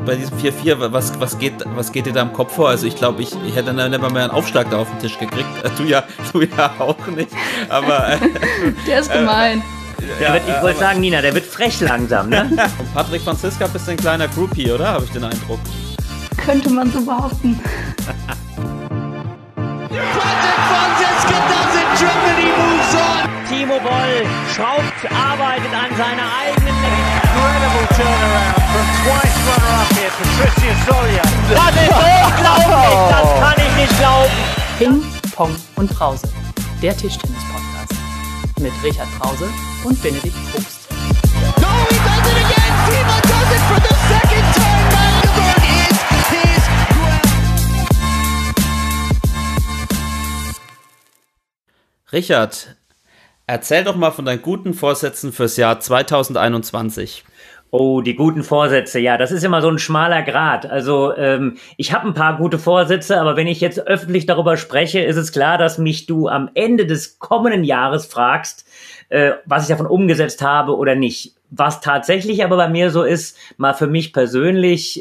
bei diesem 4-4, was geht dir da im Kopf vor? Also ich glaube, ich hätte dann nicht mal mehr einen Aufschlag da auf den Tisch gekriegt. Du ja auch nicht. Aber der ist gemein. Ich wollte sagen, Nina, der wird frech langsam, ne? Und Patrick Franziska bist ein kleiner Groupie, oder? Habe ich den Eindruck. Könnte man so behaupten. Patrick Franziska does it, Germany moves on. Timo Boll schraubt, arbeitet an seiner eigenen Incredible turnaround from twice runner-up here, Patricia Soria. Das ist unglaublich, das kann ich nicht glauben. Ping, Pong und Brause, der Tischtennis-Podcast mit Richard Brause und Benedikt Probst. No, he does it again. Timo does it for the second time. Magdeburg is his Richard, erzähl doch mal von deinen guten Vorsätzen fürs Jahr 2021. Oh, die guten Vorsätze, ja, das ist immer so ein schmaler Grat. Also ich habe ein paar gute Vorsätze, aber wenn ich jetzt öffentlich darüber spreche, ist es klar, dass mich du am Ende des kommenden Jahres fragst, was ich davon umgesetzt habe oder nicht. Was tatsächlich aber bei mir so ist, mal für mich persönlich,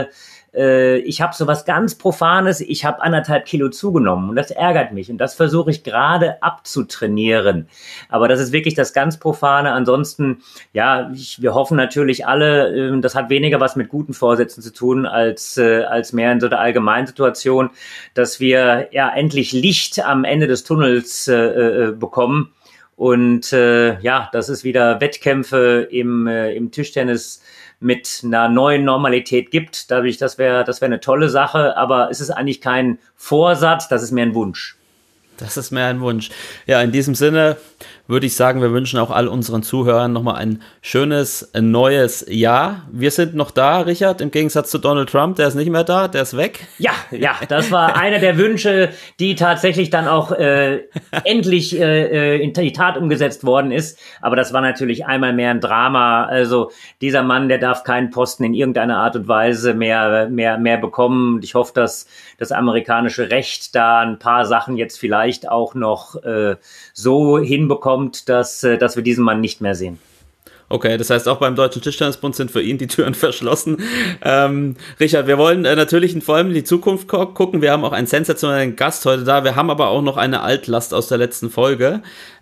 ich habe so was ganz Profanes, ich habe 1,5 Kilo zugenommen und das ärgert mich und das versuche ich gerade abzutrainieren. Aber das ist wirklich das ganz Profane. Ansonsten, ja, wir hoffen natürlich alle, das hat weniger was mit guten Vorsätzen zu tun, als mehr in so der Allgemeinsituation, dass wir ja endlich Licht am Ende des Tunnels bekommen. Und ja, dass es wieder Wettkämpfe im Tischtennis mit einer neuen Normalität gibt. Dadurch, das wäre eine tolle Sache, aber es ist eigentlich kein Vorsatz, das ist mehr ein Wunsch. Das ist mehr ein Wunsch. Ja, in diesem Sinne würde ich sagen, wir wünschen auch all unseren Zuhörern nochmal ein schönes neues Jahr. Wir sind noch da, Richard, im Gegensatz zu Donald Trump, der ist nicht mehr da, der ist weg. Ja, das war einer der Wünsche, die tatsächlich dann auch endlich in die Tat umgesetzt worden ist. Aber das war natürlich einmal mehr ein Drama. Also dieser Mann, der darf keinen Posten in irgendeiner Art und Weise mehr bekommen. Ich hoffe, dass das amerikanische Recht da ein paar Sachen jetzt vielleicht auch noch so hinbekommt, dass wir diesen Mann nicht mehr sehen. Okay, das heißt, auch beim Deutschen Tischtennisbund sind für ihn die Türen verschlossen. Richard, wir wollen natürlich vor allem in die Zukunft gucken. Wir haben auch einen sensationellen Gast heute da. Wir haben aber auch noch eine Altlast aus der letzten Folge,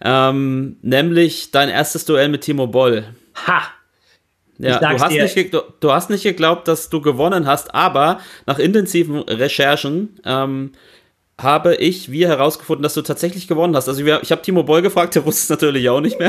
nämlich dein erstes Duell mit Timo Boll. Ha! Ja, du hast nicht geglaubt, dass du gewonnen hast, aber nach intensiven Recherchen habe wir herausgefunden, dass du tatsächlich gewonnen hast. Also ich habe Timo Boll gefragt, der wusste es natürlich auch nicht mehr.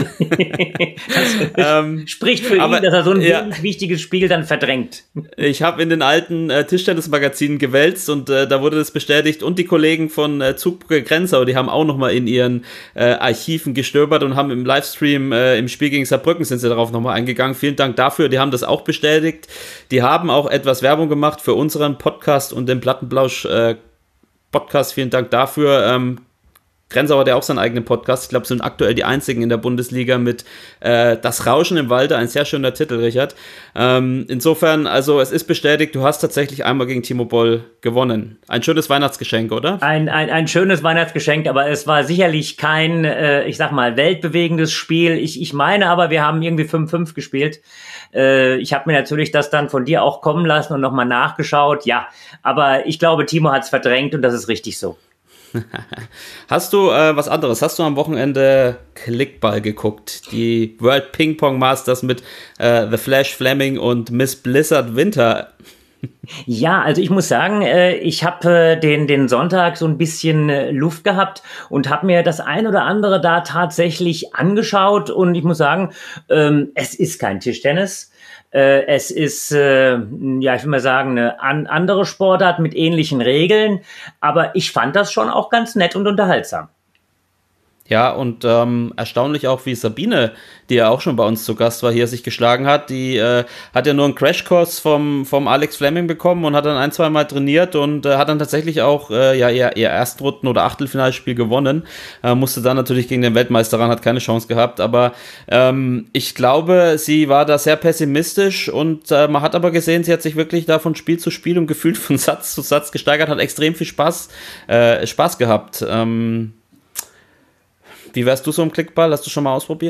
Spricht für ihn, dass er so ein wichtiges Spiel dann verdrängt. Ich habe in den alten Tischtennismagazinen gewälzt und da wurde das bestätigt. Und die Kollegen von Zugbrücke Grenzau, die haben auch nochmal in ihren Archiven gestöbert und haben im Livestream im Spiel gegen Saarbrücken sind sie darauf nochmal eingegangen. Vielen Dank dafür, die haben das auch bestätigt. Die haben auch etwas Werbung gemacht für unseren Podcast und den Plattenblausch Podcast, vielen Dank dafür. Grenzau hat ja auch seinen eigenen Podcast. Ich glaube, sind aktuell die einzigen in der Bundesliga mit Das Rauschen im Walde, ein sehr schöner Titel, Richard. Insofern, also es ist bestätigt, du hast tatsächlich einmal gegen Timo Boll gewonnen. Ein schönes Weihnachtsgeschenk, oder? Ein schönes Weihnachtsgeschenk, aber es war sicherlich kein, ich sag mal, weltbewegendes Spiel. Ich meine aber, wir haben irgendwie 5-5 gespielt. Ich habe mir natürlich das dann von dir auch kommen lassen und nochmal nachgeschaut. Ja, aber ich glaube, Timo hat's verdrängt und das ist richtig so. Hast du was anderes? Hast du am Wochenende Klickball geguckt? Die World Ping Pong Masters mit The Flash Fleming und Miss Blizzard Winter. Ja, also ich muss sagen, ich habe den Sonntag so ein bisschen Luft gehabt und habe mir das ein oder andere da tatsächlich angeschaut und ich muss sagen, es ist kein Tischtennis. Es ist, ich will mal sagen, eine andere Sportart mit ähnlichen Regeln, aber ich fand das schon auch ganz nett und unterhaltsam. Ja, und erstaunlich auch, wie Sabine, die ja auch schon bei uns zu Gast war, hier sich geschlagen hat. Die hat ja nur einen Crashkurs vom Alex Fleming bekommen und hat dann 1-2 Mal trainiert und hat dann tatsächlich auch ihr Erstrunden- oder Achtelfinalspiel gewonnen. Musste dann natürlich gegen den Weltmeister ran, hat keine Chance gehabt. Aber ich glaube, sie war da sehr pessimistisch und man hat aber gesehen, sie hat sich wirklich da von Spiel zu Spiel und gefühlt von Satz zu Satz gesteigert, hat extrem viel Spaß gehabt. Wie wärst du so im Klickball? Hast du schon mal ausprobiert?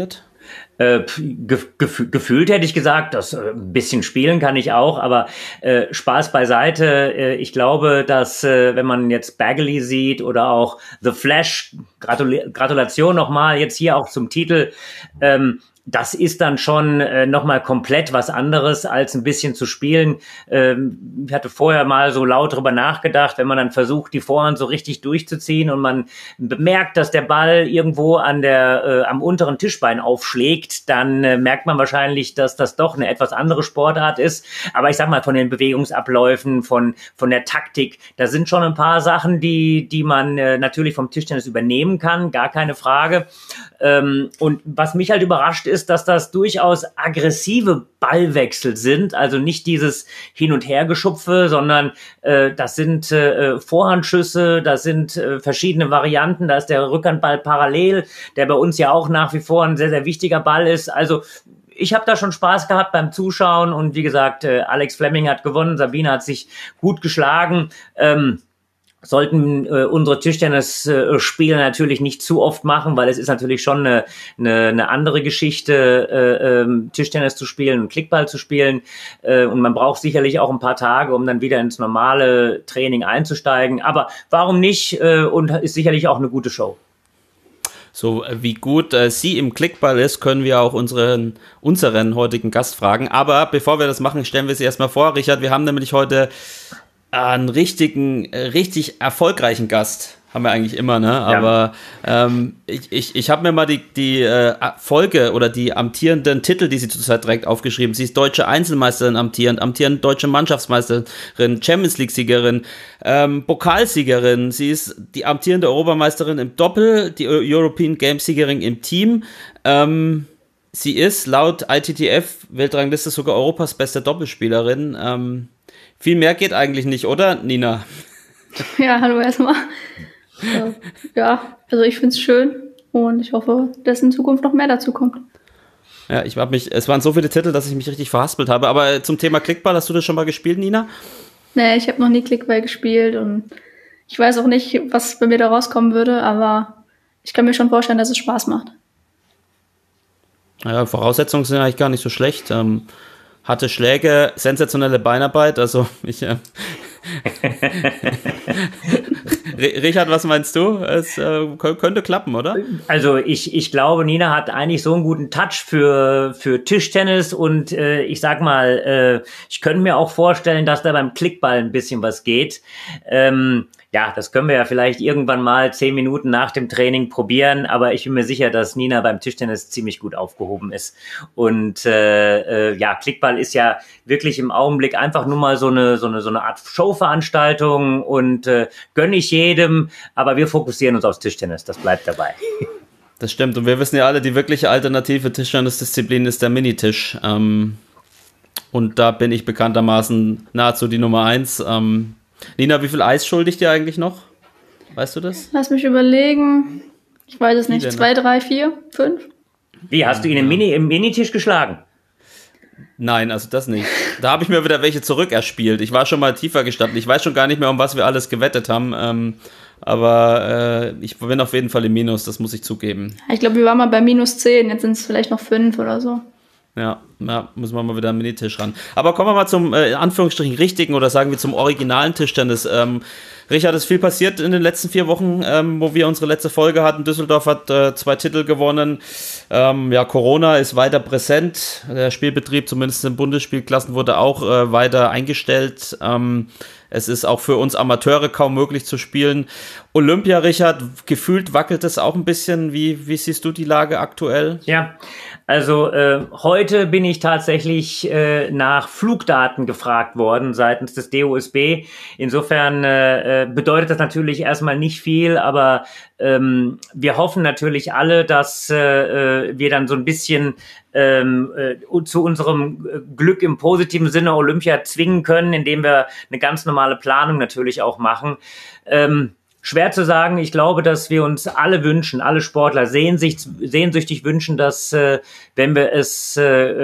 Gefühlt hätte ich gesagt, dass ein bisschen spielen kann ich auch, aber Spaß beiseite. Ich glaube, dass wenn man jetzt Bagley sieht oder auch The Flash, Gratulation nochmal jetzt hier auch zum Titel, das ist dann schon nochmal komplett was anderes, als ein bisschen zu spielen. Ich hatte vorher mal so laut drüber nachgedacht, wenn man dann versucht, die Vorhand so richtig durchzuziehen und man bemerkt, dass der Ball irgendwo am unteren Tischbein aufschlägt, dann merkt man wahrscheinlich, dass das doch eine etwas andere Sportart ist. Aber ich sag mal, von den Bewegungsabläufen, von der Taktik, da sind schon ein paar Sachen, die man natürlich vom Tischtennis übernehmen kann, gar keine Frage. Und was mich halt überrascht ist, dass das durchaus aggressive Ballwechsel sind, also nicht dieses Hin- und Hergeschupfe, sondern das sind Vorhandschüsse, das sind verschiedene Varianten, da ist der Rückhandball parallel, der bei uns ja auch nach wie vor ein sehr, sehr wichtiger Ball ist. Also ich habe da schon Spaß gehabt beim Zuschauen und wie gesagt, Alex Fleming hat gewonnen, Sabine hat sich gut geschlagen. Sollten unsere Tischtennis-Spieler natürlich nicht zu oft machen, weil es ist natürlich schon eine andere Geschichte, Tischtennis zu spielen und Klickball zu spielen. Und man braucht sicherlich auch ein paar Tage, um dann wieder ins normale Training einzusteigen. Aber warum nicht? Und ist sicherlich auch eine gute Show. So wie gut sie im Klickball ist, können wir auch unseren heutigen Gast fragen. Aber bevor wir das machen, stellen wir sie erstmal vor. Richard, wir haben nämlich heute einen richtig erfolgreichen Gast. Haben wir eigentlich immer, ne? Aber ich habe mir mal die Folge oder die amtierenden Titel, die sie zurzeit trägt, aufgeschrieben. Sie ist deutsche Einzelmeisterin amtierend deutsche Mannschaftsmeisterin, Champions League-Siegerin, Pokalsiegerin. Sie ist die amtierende Europameisterin im Doppel, die European Games-Siegerin im Team. Sie ist laut ITTF-Weltrangliste sogar Europas beste Doppelspielerin. Viel mehr geht eigentlich nicht, oder, Nina? Ja, hallo erstmal. Ja, also ich finde es schön und ich hoffe, dass in Zukunft noch mehr dazu kommt. Ja, es waren so viele Titel, dass ich mich richtig verhaspelt habe. Aber zum Thema Klickball, hast du das schon mal gespielt, Nina? Nee, ich habe noch nie Klickball gespielt und ich weiß auch nicht, was bei mir da rauskommen würde, aber ich kann mir schon vorstellen, dass es Spaß macht. Ja, Voraussetzungen sind eigentlich gar nicht so schlecht. Hatte Schläge, sensationelle Beinarbeit, also Richard, was meinst du? Es könnte klappen, oder? Also ich glaube, Nina hat eigentlich so einen guten Touch für Tischtennis und ich sag mal, ich könnte mir auch vorstellen, dass da beim Klickball ein bisschen was geht. Ja, das können wir ja vielleicht irgendwann mal 10 Minuten nach dem Training probieren, aber ich bin mir sicher, dass Nina beim Tischtennis ziemlich gut aufgehoben ist. Und ja, Klickball ist ja wirklich im Augenblick einfach nur mal so eine Art Showveranstaltung und gönne ich jedem, aber wir fokussieren uns aufs Tischtennis, das bleibt dabei. Das stimmt und wir wissen ja alle, die wirkliche alternative Tischtennisdisziplin ist der Minitisch. Und da bin ich bekanntermaßen nahezu die Nummer 1. Nina, wie viel Eis schulde ich dir eigentlich noch? Weißt du das? Lass mich überlegen. Ich weiß es nicht. Denn? 2, 3, 4, 5? Wie, hast du ihn im Minitisch geschlagen? Nein, also das nicht. Da habe ich mir wieder welche zurückerspielt. Ich war schon mal tiefer gestanden. Ich weiß schon gar nicht mehr, um was wir alles gewettet haben. Aber ich bin auf jeden Fall im Minus, das muss ich zugeben. Ich glaube, wir waren mal bei minus 10. Jetzt sind es vielleicht noch 5 oder so. Ja, muss man mal wieder am Minitisch ran. Aber kommen wir mal zum, in Anführungsstrichen, richtigen oder sagen wir zum originalen Tischtennis. Richard, ist viel passiert in den letzten 4 Wochen, wo wir unsere letzte Folge hatten. Düsseldorf hat 2 Titel gewonnen. Ja, Corona ist weiter präsent. Der Spielbetrieb, zumindest in Bundesspielklassen, wurde auch weiter eingestellt. Es ist auch für uns Amateure kaum möglich zu spielen. Olympia, Richard, gefühlt wackelt es auch ein bisschen. Wie siehst du die Lage aktuell? Ja, also heute bin ich tatsächlich nach Flugdaten gefragt worden seitens des DOSB. Insofern bedeutet das natürlich erstmal nicht viel, aber wir hoffen natürlich alle, dass wir dann so ein bisschen zu unserem Glück im positiven Sinne Olympia zwingen können, indem wir eine ganz normale Planung natürlich auch machen. Schwer zu sagen. Ich glaube, dass wir uns alle wünschen, alle Sportler sehnsüchtig wünschen, dass wenn wir es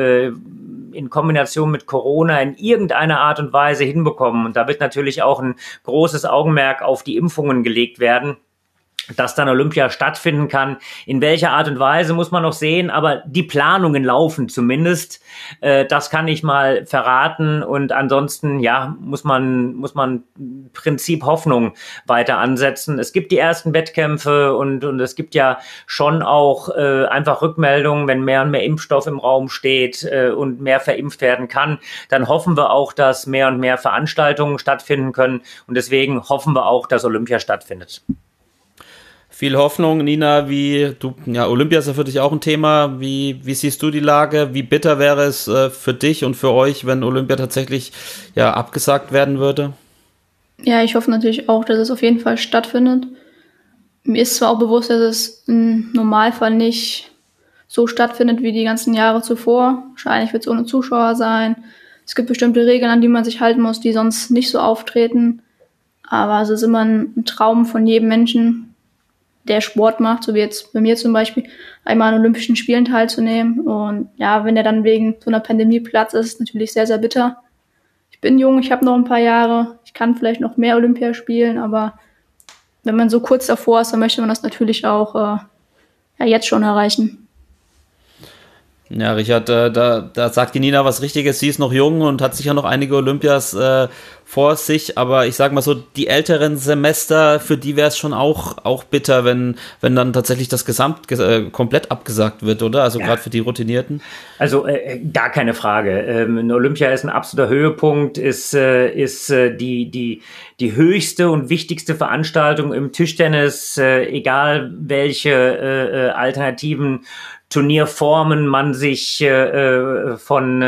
in Kombination mit Corona in irgendeiner Art und Weise hinbekommen, und da wird natürlich auch ein großes Augenmerk auf die Impfungen gelegt werden, dass dann Olympia stattfinden kann. In welcher Art und Weise muss man noch sehen, aber die Planungen laufen zumindest. Das kann ich mal verraten und ansonsten, ja, muss man Prinzip Hoffnung weiter ansetzen. Es gibt die ersten Wettkämpfe und es gibt ja schon auch einfach Rückmeldungen, wenn mehr und mehr Impfstoff im Raum steht und mehr verimpft werden kann, dann hoffen wir auch, dass mehr und mehr Veranstaltungen stattfinden können und deswegen hoffen wir auch, dass Olympia stattfindet. Viel Hoffnung, Nina, Olympia ist ja für dich auch ein Thema. Wie siehst du die Lage? Wie bitter wäre es für dich und für euch, wenn Olympia tatsächlich abgesagt werden würde? Ja, ich hoffe natürlich auch, dass es auf jeden Fall stattfindet. Mir ist zwar auch bewusst, dass es im Normalfall nicht so stattfindet wie die ganzen Jahre zuvor. Wahrscheinlich wird es ohne Zuschauer sein. Es gibt bestimmte Regeln, an die man sich halten muss, die sonst nicht so auftreten. Aber es ist immer ein Traum von jedem Menschen, der Sport macht, so wie jetzt bei mir zum Beispiel, einmal an Olympischen Spielen teilzunehmen. Und ja, wenn der dann wegen so einer Pandemie Platz ist, natürlich sehr, sehr bitter. Ich bin jung, ich habe noch ein paar Jahre, ich kann vielleicht noch mehr Olympia spielen, aber wenn man so kurz davor ist, dann möchte man das natürlich auch jetzt schon erreichen. Ja, Richard, da sagt die Nina was Richtiges. Sie ist noch jung und hat sicher noch einige Olympias vor sich, aber ich sag mal so, die älteren Semester, für die wäre es schon auch bitter, wenn dann tatsächlich das komplett abgesagt wird, oder? Also gerade für die Routinierten. Also gar keine Frage. Olympia ist ein absoluter Höhepunkt, ist die höchste und wichtigste Veranstaltung im Tischtennis, egal welche alternativen Turnierformen man sich vom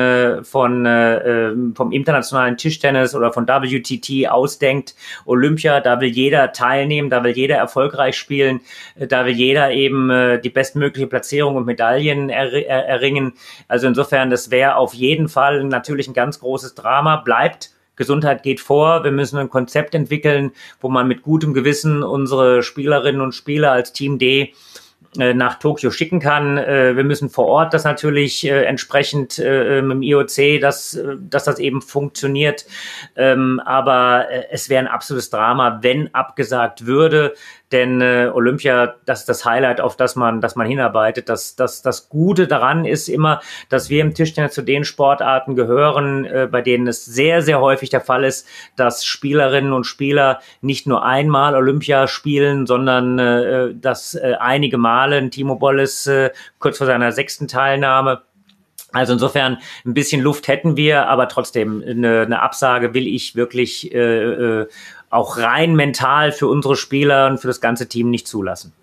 internationalen Tischtennis oder von WTT ausdenkt. Olympia, da will jeder teilnehmen, da will jeder erfolgreich spielen, da will jeder eben die bestmögliche Platzierung und Medaillen erringen. Also insofern, das wäre auf jeden Fall natürlich ein ganz großes Drama. Bleibt, Gesundheit geht vor. Wir müssen ein Konzept entwickeln, wo man mit gutem Gewissen unsere Spielerinnen und Spieler als Team D nach Tokio schicken kann. Wir müssen vor Ort das natürlich entsprechend mit dem IOC, dass das eben funktioniert. Aber es wäre ein absolutes Drama, wenn abgesagt würde. Denn Olympia, das ist das Highlight, auf das man hinarbeitet. Das Gute daran ist immer, dass wir im Tischtennis zu den Sportarten gehören, bei denen es sehr, sehr häufig der Fall ist, dass Spielerinnen und Spieler nicht nur einmal Olympia spielen, sondern dass einige Male ein Timo Boll kurz vor seiner 6. Teilnahme. Also insofern ein bisschen Luft hätten wir, aber trotzdem eine Absage will ich wirklich auch rein mental für unsere Spieler und für das ganze Team nicht zulassen.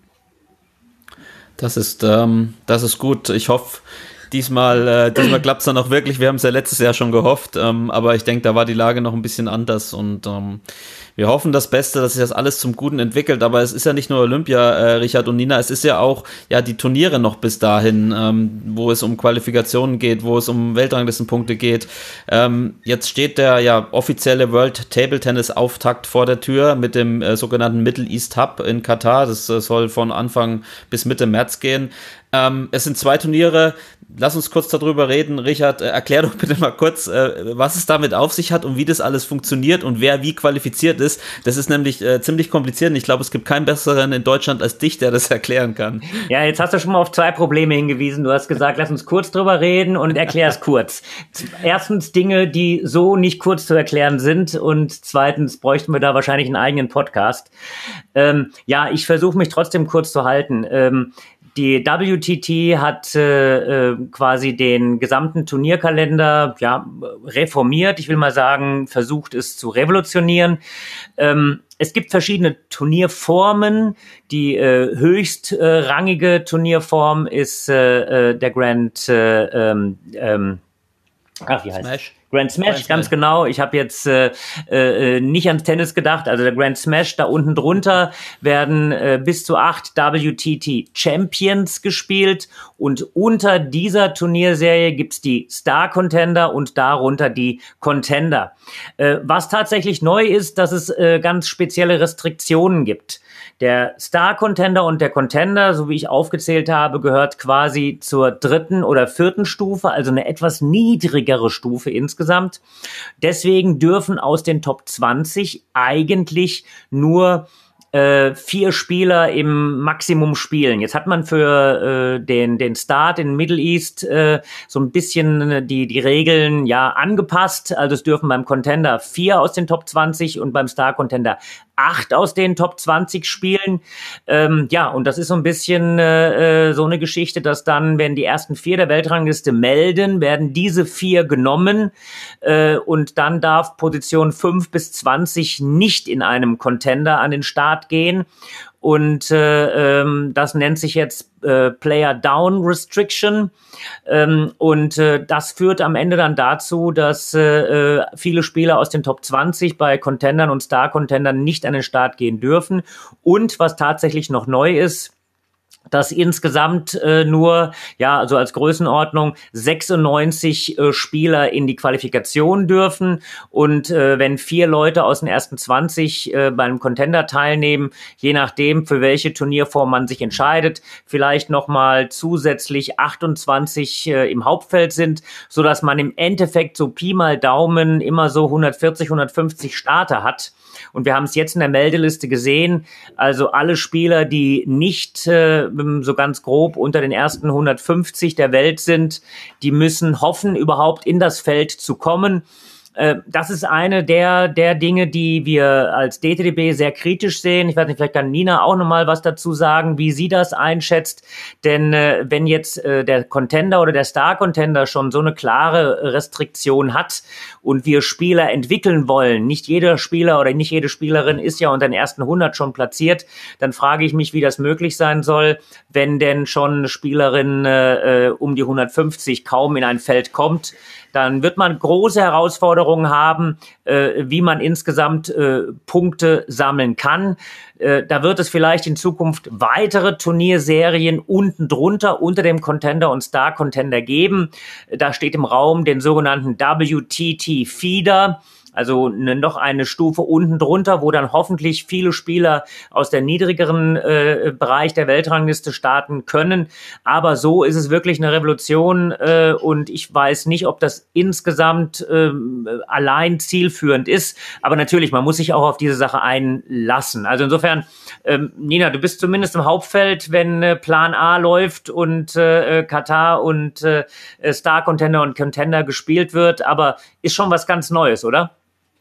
Das ist gut. Ich hoffe, diesmal klappt es dann auch wirklich. Wir haben es ja letztes Jahr schon gehofft, aber ich denke, da war die Lage noch ein bisschen anders und wir hoffen das Beste, dass sich das alles zum Guten entwickelt, aber es ist ja nicht nur Olympia, Richard und Nina, es ist ja auch die Turniere noch bis dahin, wo es um Qualifikationen geht, wo es um Weltranglistenpunkte geht. Jetzt steht der offizielle World Table Tennis Auftakt vor der Tür mit dem sogenannten Middle East Hub in Katar. Das soll von Anfang bis Mitte März gehen. Es sind 2 Turniere. Lass uns kurz darüber reden. Richard, erklär doch bitte mal kurz, was es damit auf sich hat und wie das alles funktioniert und wer wie qualifiziert ist. Das ist nämlich ziemlich kompliziert und ich glaube, es gibt keinen besseren in Deutschland als dich, der das erklären kann. Ja, jetzt hast du schon mal auf 2 Probleme hingewiesen. Du hast gesagt, lass uns kurz drüber reden und erklär es kurz. Erstens Dinge, die so nicht kurz zu erklären sind und zweitens bräuchten wir da wahrscheinlich einen eigenen Podcast. Ich versuche mich trotzdem kurz zu halten. Die WTT hat quasi den gesamten Turnierkalender reformiert. Ich will mal sagen, versucht es zu revolutionieren. Es gibt verschiedene Turnierformen. Die höchstrangige Turnierform ist der Grand Smash. Grand Smash, ganz genau. Ich habe jetzt nicht ans Tennis gedacht. Also der Grand Smash, da unten drunter werden bis zu 8 WTT Champions gespielt. Und unter dieser Turnierserie gibt's die Star Contender und darunter die Contender. Was tatsächlich neu ist, dass es ganz spezielle Restriktionen gibt. Der Star Contender und der Contender, so wie ich aufgezählt habe, gehört quasi zur 3. oder 4. Stufe, also eine etwas niedrigere Stufe insgesamt. Deswegen dürfen aus den Top 20 eigentlich nur 4 Spieler im Maximum spielen. Jetzt hat man für den Start in Middle East so ein bisschen die Regeln angepasst. Also es dürfen beim Contender 4 aus den Top 20 und beim Star Contender 8 aus den Top 20 spielen. Und das ist so ein bisschen so eine Geschichte, dass dann, wenn die ersten 4 der Weltrangliste melden, werden diese 4 genommen und dann darf Position 5 bis 20 nicht in einem Contender an den Start gehen. Und das nennt sich jetzt Player Down Restriction. Das führt am Ende dann dazu, dass viele Spieler aus den Top 20 bei Contendern und Star-Contendern nicht an den Start gehen dürfen. Und was tatsächlich noch neu ist, dass insgesamt also als Größenordnung 96 Spieler in die Qualifikation dürfen und wenn 4 Leute aus den ersten 20 beim Contender teilnehmen, je nachdem für welche Turnierform man sich entscheidet, vielleicht nochmal zusätzlich 28 im Hauptfeld sind, so dass man im Endeffekt so Pi mal Daumen immer so 140, 150 Starter hat. Und wir haben es jetzt in der Meldeliste gesehen, also alle Spieler, die nicht so ganz grob unter den ersten 150 der Welt sind, die müssen hoffen, überhaupt in das Feld zu kommen. Das ist eine der Dinge, die wir als DTDB sehr kritisch sehen. Ich weiß nicht, vielleicht kann Nina auch nochmal was dazu sagen, wie sie das einschätzt. Denn wenn jetzt der Contender oder der Star-Contender schon so eine klare Restriktion hat und wir Spieler entwickeln wollen, nicht jeder Spieler oder nicht jede Spielerin ist ja unter den ersten 100 schon platziert, dann frage ich mich, wie das möglich sein soll, wenn denn schon eine Spielerin um die 150 kaum in ein Feld kommt. Dann wird man große Herausforderungen haben, wie man insgesamt Punkte sammeln kann. Da wird es vielleicht in Zukunft weitere Turnierserien unten drunter, unter dem Contender und Star Contender geben. Da steht im Raum den sogenannten WTT Feeder. Also noch eine Stufe unten drunter, wo dann hoffentlich viele Spieler aus der niedrigeren Bereich der Weltrangliste starten können. Aber so ist es wirklich eine Revolution und ich weiß nicht, ob das insgesamt allein zielführend ist. Aber natürlich, man muss sich auch auf diese Sache einlassen. Also insofern, Nina, du bist zumindest im Hauptfeld, wenn Plan A läuft und Katar und Star Contender und Contender gespielt wird. Aber ist schon was ganz Neues, oder?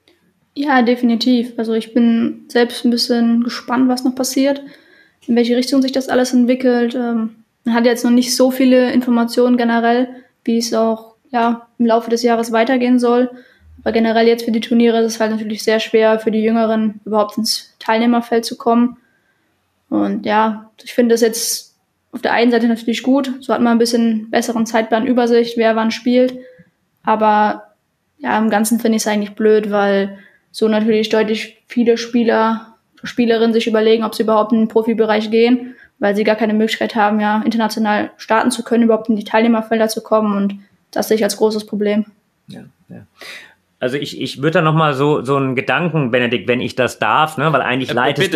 Ja, definitiv. Also ich bin selbst ein bisschen gespannt, was noch passiert, in welche Richtung sich das alles entwickelt. Man hat jetzt noch nicht so viele Informationen generell, wie es auch im Laufe des Jahres weitergehen soll. Aber generell jetzt für die Turniere ist es halt natürlich sehr schwer für die Jüngeren überhaupt ins Teilnehmerfeld zu kommen. Und ich finde das jetzt auf der einen Seite natürlich gut. So hat man ein bisschen besseren Zeitplan, Übersicht, wer wann spielt. Aber im Ganzen finde ich es eigentlich blöd, weil so natürlich deutlich viele Spielerinnen sich überlegen, ob sie überhaupt in den Profibereich gehen, weil sie gar keine Möglichkeit haben, international starten zu können, überhaupt in die Teilnehmerfelder zu kommen. Und das sehe ich als großes Problem. Ja. Also ich würde da nochmal so einen Gedanken, Benedikt, wenn ich das darf, ne, weil eigentlich leitest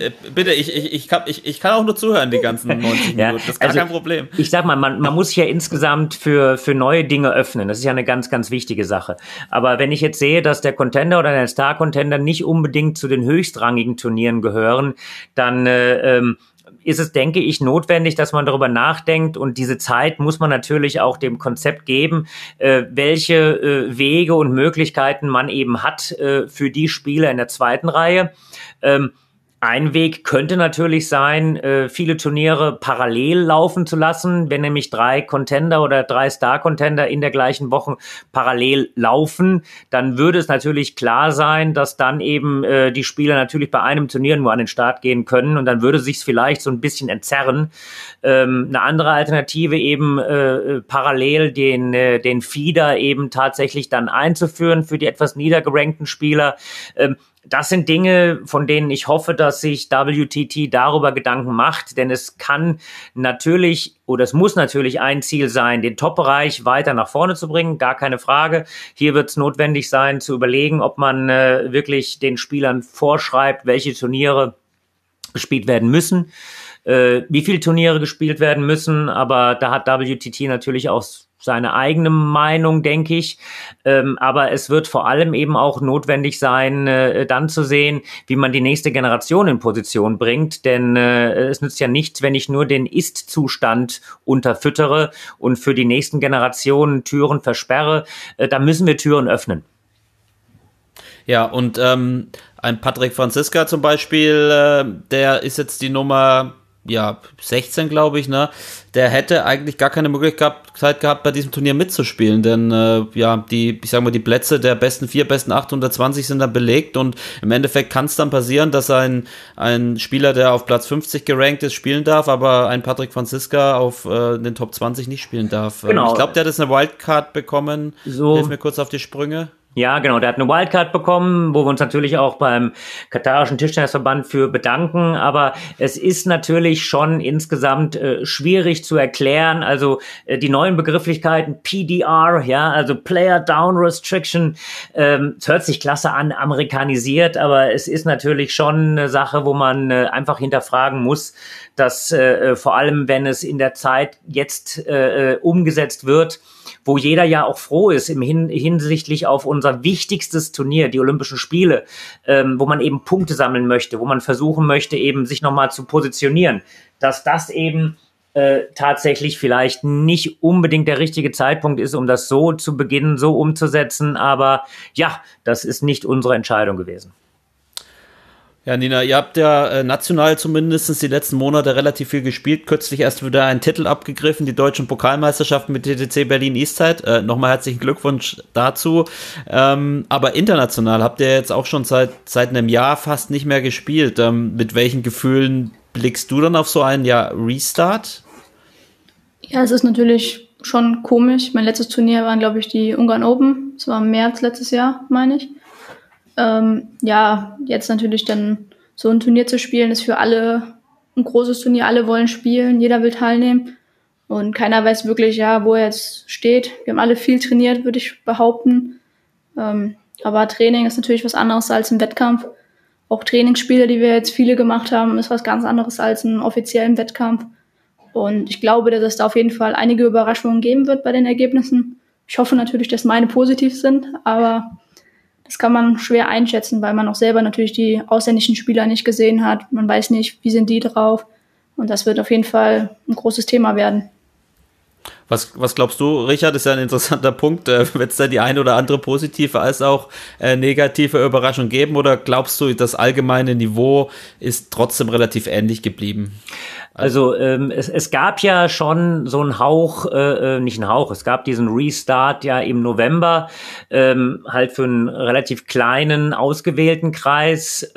ich kann auch nur zuhören die ganzen 90 Minuten, das ist gar kein Problem. Ich sag mal, man muss sich ja insgesamt für neue Dinge öffnen, das ist ja eine ganz, ganz wichtige Sache. Aber wenn ich jetzt sehe, dass der Contender oder der Star-Contender nicht unbedingt zu den höchstrangigen Turnieren gehören, dann ist es, denke ich, notwendig, dass man darüber nachdenkt und diese Zeit muss man natürlich auch dem Konzept geben, welche Wege und Möglichkeiten man eben hat für die Spieler in der zweiten Reihe. Ein Weg könnte natürlich sein, viele Turniere parallel laufen zu lassen, wenn nämlich 3 Contender oder 3 Star-Contender in der gleichen Woche parallel laufen, dann würde es natürlich klar sein, dass dann eben die Spieler natürlich bei einem Turnier nur an den Start gehen können und dann würde sich's vielleicht so ein bisschen entzerren. Eine andere Alternative eben parallel den Feeder eben tatsächlich dann einzuführen für die etwas niedergerankten Spieler. Das sind Dinge, von denen ich hoffe, dass sich WTT darüber Gedanken macht, denn es kann natürlich oder es muss natürlich ein Ziel sein, den Top-Bereich weiter nach vorne zu bringen, gar keine Frage. Hier wird es notwendig sein, zu überlegen, ob man wirklich den Spielern vorschreibt, welche Turniere gespielt werden müssen, wie viele Turniere gespielt werden müssen, aber da hat WTT natürlich auch seine eigene Meinung, denke ich. Aber es wird vor allem eben auch notwendig sein, dann zu sehen, wie man die nächste Generation in Position bringt. Denn es nützt ja nichts, wenn ich nur den Ist-Zustand unterfüttere und für die nächsten Generationen Türen versperre. Da müssen wir Türen öffnen. Ja, und ein Patrick Franziska zum Beispiel, der ist jetzt die Nummer 16, glaube ich, ne? Der hätte eigentlich gar keine Möglichkeit gehabt, bei diesem Turnier mitzuspielen, denn die Plätze der besten 4, besten 820 sind dann belegt und im Endeffekt kann es dann passieren, dass ein Spieler, der auf Platz 50 gerankt ist, spielen darf, aber ein Patrick Franziska auf den Top 20 nicht spielen darf. Genau. Ich glaube, der hat jetzt eine Wildcard bekommen. Hilf mir kurz auf die Sprünge. Ja, genau, der hat eine Wildcard bekommen, wo wir uns natürlich auch beim katarischen Tischtennisverband für bedanken, aber es ist natürlich schon insgesamt schwierig zu erklären, also die neuen Begrifflichkeiten PDR, ja, also Player Down Restriction, es hört sich klasse an, amerikanisiert, aber es ist natürlich schon eine Sache, wo man einfach hinterfragen muss, dass vor allem, wenn es in der Zeit jetzt umgesetzt wird, wo jeder ja auch froh ist hinsichtlich auf unser wichtigstes Turnier, die Olympischen Spiele, wo man eben Punkte sammeln möchte, wo man versuchen möchte, eben sich nochmal zu positionieren, dass das eben tatsächlich vielleicht nicht unbedingt der richtige Zeitpunkt ist, um das so zu beginnen, so umzusetzen, aber ja, das ist nicht unsere Entscheidung gewesen. Ja, Nina, ihr habt ja national zumindest die letzten Monate relativ viel gespielt. Kürzlich erst wieder einen Titel abgegriffen, die deutschen Pokalmeisterschaften mit TTC Berlin Eastside. Nochmal herzlichen Glückwunsch dazu. Aber international habt ihr jetzt auch schon seit einem Jahr fast nicht mehr gespielt. Mit welchen Gefühlen blickst du dann auf so einen Restart? Ja, es ist natürlich schon komisch. Mein letztes Turnier waren, glaube ich, die Ungarn Open. Das war im März letztes Jahr, meine ich. Jetzt natürlich dann so ein Turnier zu spielen, ist für alle ein großes Turnier. Alle wollen spielen, jeder will teilnehmen und keiner weiß wirklich, wo er jetzt steht. Wir haben alle viel trainiert, würde ich behaupten. Aber Training ist natürlich was anderes als im Wettkampf. Auch Trainingsspiele, die wir jetzt viele gemacht haben, ist was ganz anderes als einen offiziellen Wettkampf. Und ich glaube, dass es da auf jeden Fall einige Überraschungen geben wird bei den Ergebnissen. Ich hoffe natürlich, dass meine positiv sind, aber das kann man schwer einschätzen, weil man auch selber natürlich die ausländischen Spieler nicht gesehen hat. Man weiß nicht, wie sind die drauf. Und das wird auf jeden Fall ein großes Thema werden. Was glaubst du, Richard, ist ja ein interessanter Punkt. Wird es da die eine oder andere positive als auch negative Überraschung geben? Oder glaubst du, das allgemeine Niveau ist trotzdem relativ ähnlich geblieben? Also es gab ja schon so einen Hauch, nicht einen Hauch, es gab diesen Restart ja im November, halt für einen relativ kleinen, ausgewählten Kreis.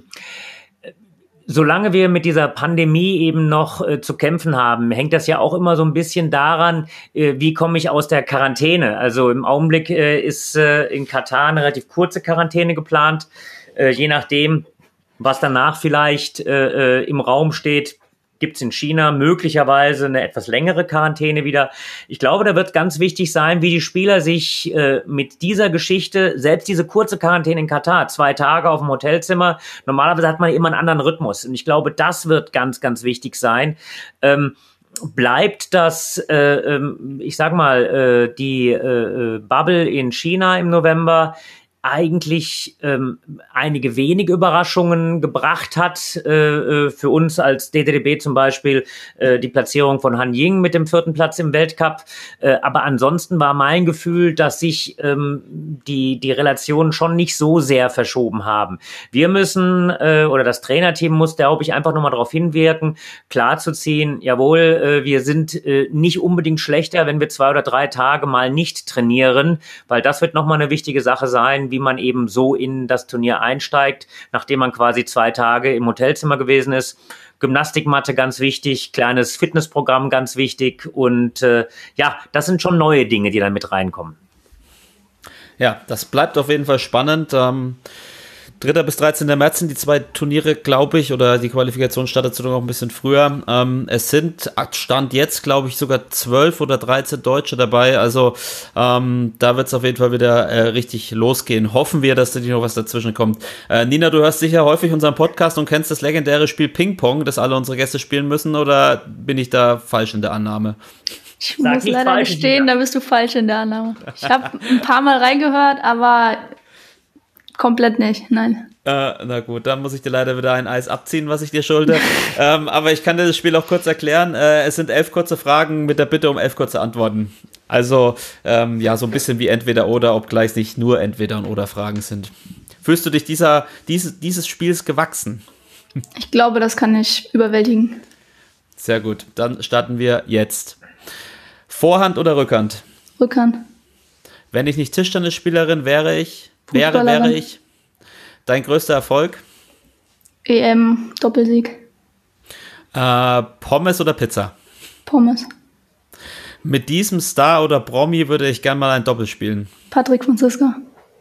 Solange wir mit dieser Pandemie eben noch zu kämpfen haben, hängt das ja auch immer so ein bisschen daran, wie komme ich aus der Quarantäne. Also im Augenblick ist in Katar eine relativ kurze Quarantäne geplant, je nachdem, was danach vielleicht im Raum steht. Gibt es in China möglicherweise eine etwas längere Quarantäne wieder. Ich glaube, da wird ganz wichtig sein, wie die Spieler sich mit dieser Geschichte, selbst diese kurze Quarantäne in Katar, 2 Tage auf dem Hotelzimmer, normalerweise hat man immer einen anderen Rhythmus. Und ich glaube, das wird ganz, ganz wichtig sein. Bleibt das, die Bubble in China im November eigentlich einige wenige Überraschungen gebracht hat. Für uns als DTDB zum Beispiel die Platzierung von Han Ying mit dem 4. Platz im Weltcup. Aber ansonsten war mein Gefühl, dass sich die Relationen schon nicht so sehr verschoben haben. Wir müssen, oder das Trainerteam muss, glaube ich, einfach nochmal darauf hinwirken, klarzuziehen, jawohl, wir sind nicht unbedingt schlechter, wenn wir 2 oder 3 Tage mal nicht trainieren, weil das wird nochmal eine wichtige Sache sein, wie man eben so in das Turnier einsteigt, nachdem man quasi 2 Tage im Hotelzimmer gewesen ist. Gymnastikmatte ganz wichtig, kleines Fitnessprogramm ganz wichtig und das sind schon neue Dinge, die da mit reinkommen. Ja, das bleibt auf jeden Fall spannend. 3. bis 13. März sind die 2 Turniere, glaube ich, oder die Qualifikation startet sogar noch ein bisschen früher. Es sind, Stand jetzt, glaube ich, sogar 12 oder 13 Deutsche dabei. Also da wird es auf jeden Fall wieder richtig losgehen. Hoffen wir, dass da nicht noch was dazwischen kommt. Nina, du hörst sicher häufig unseren Podcast und kennst das legendäre Spiel Ping-Pong, das alle unsere Gäste spielen müssen, oder bin ich da falsch in der Annahme? Ich Sag muss nicht leider falsch, gestehen, Nina. da bist du falsch in der Annahme. Ich habe ein paar Mal reingehört, aber komplett nicht, nein. Na gut, dann muss ich dir leider wieder ein Eis abziehen, was ich dir schulde. Aber ich kann dir das Spiel auch kurz erklären. Es sind 11 kurze Fragen mit der Bitte um 11 kurze Antworten. Also, ja, so ein bisschen wie entweder oder, obgleich es nicht nur entweder und oder Fragen sind. Fühlst du dich dieses Spiels gewachsen? Ich glaube, das kann ich überwältigen. Sehr gut, dann starten wir jetzt. Vorhand oder Rückhand? Rückhand. Wenn ich nicht Tischtennisspielerin wäre ich Fußballerin. dein größter Erfolg? EM, Doppelsieg. Pommes oder Pizza? Pommes. Mit diesem Star oder Promi würde ich gern mal ein Doppel spielen. Patrick Franziska.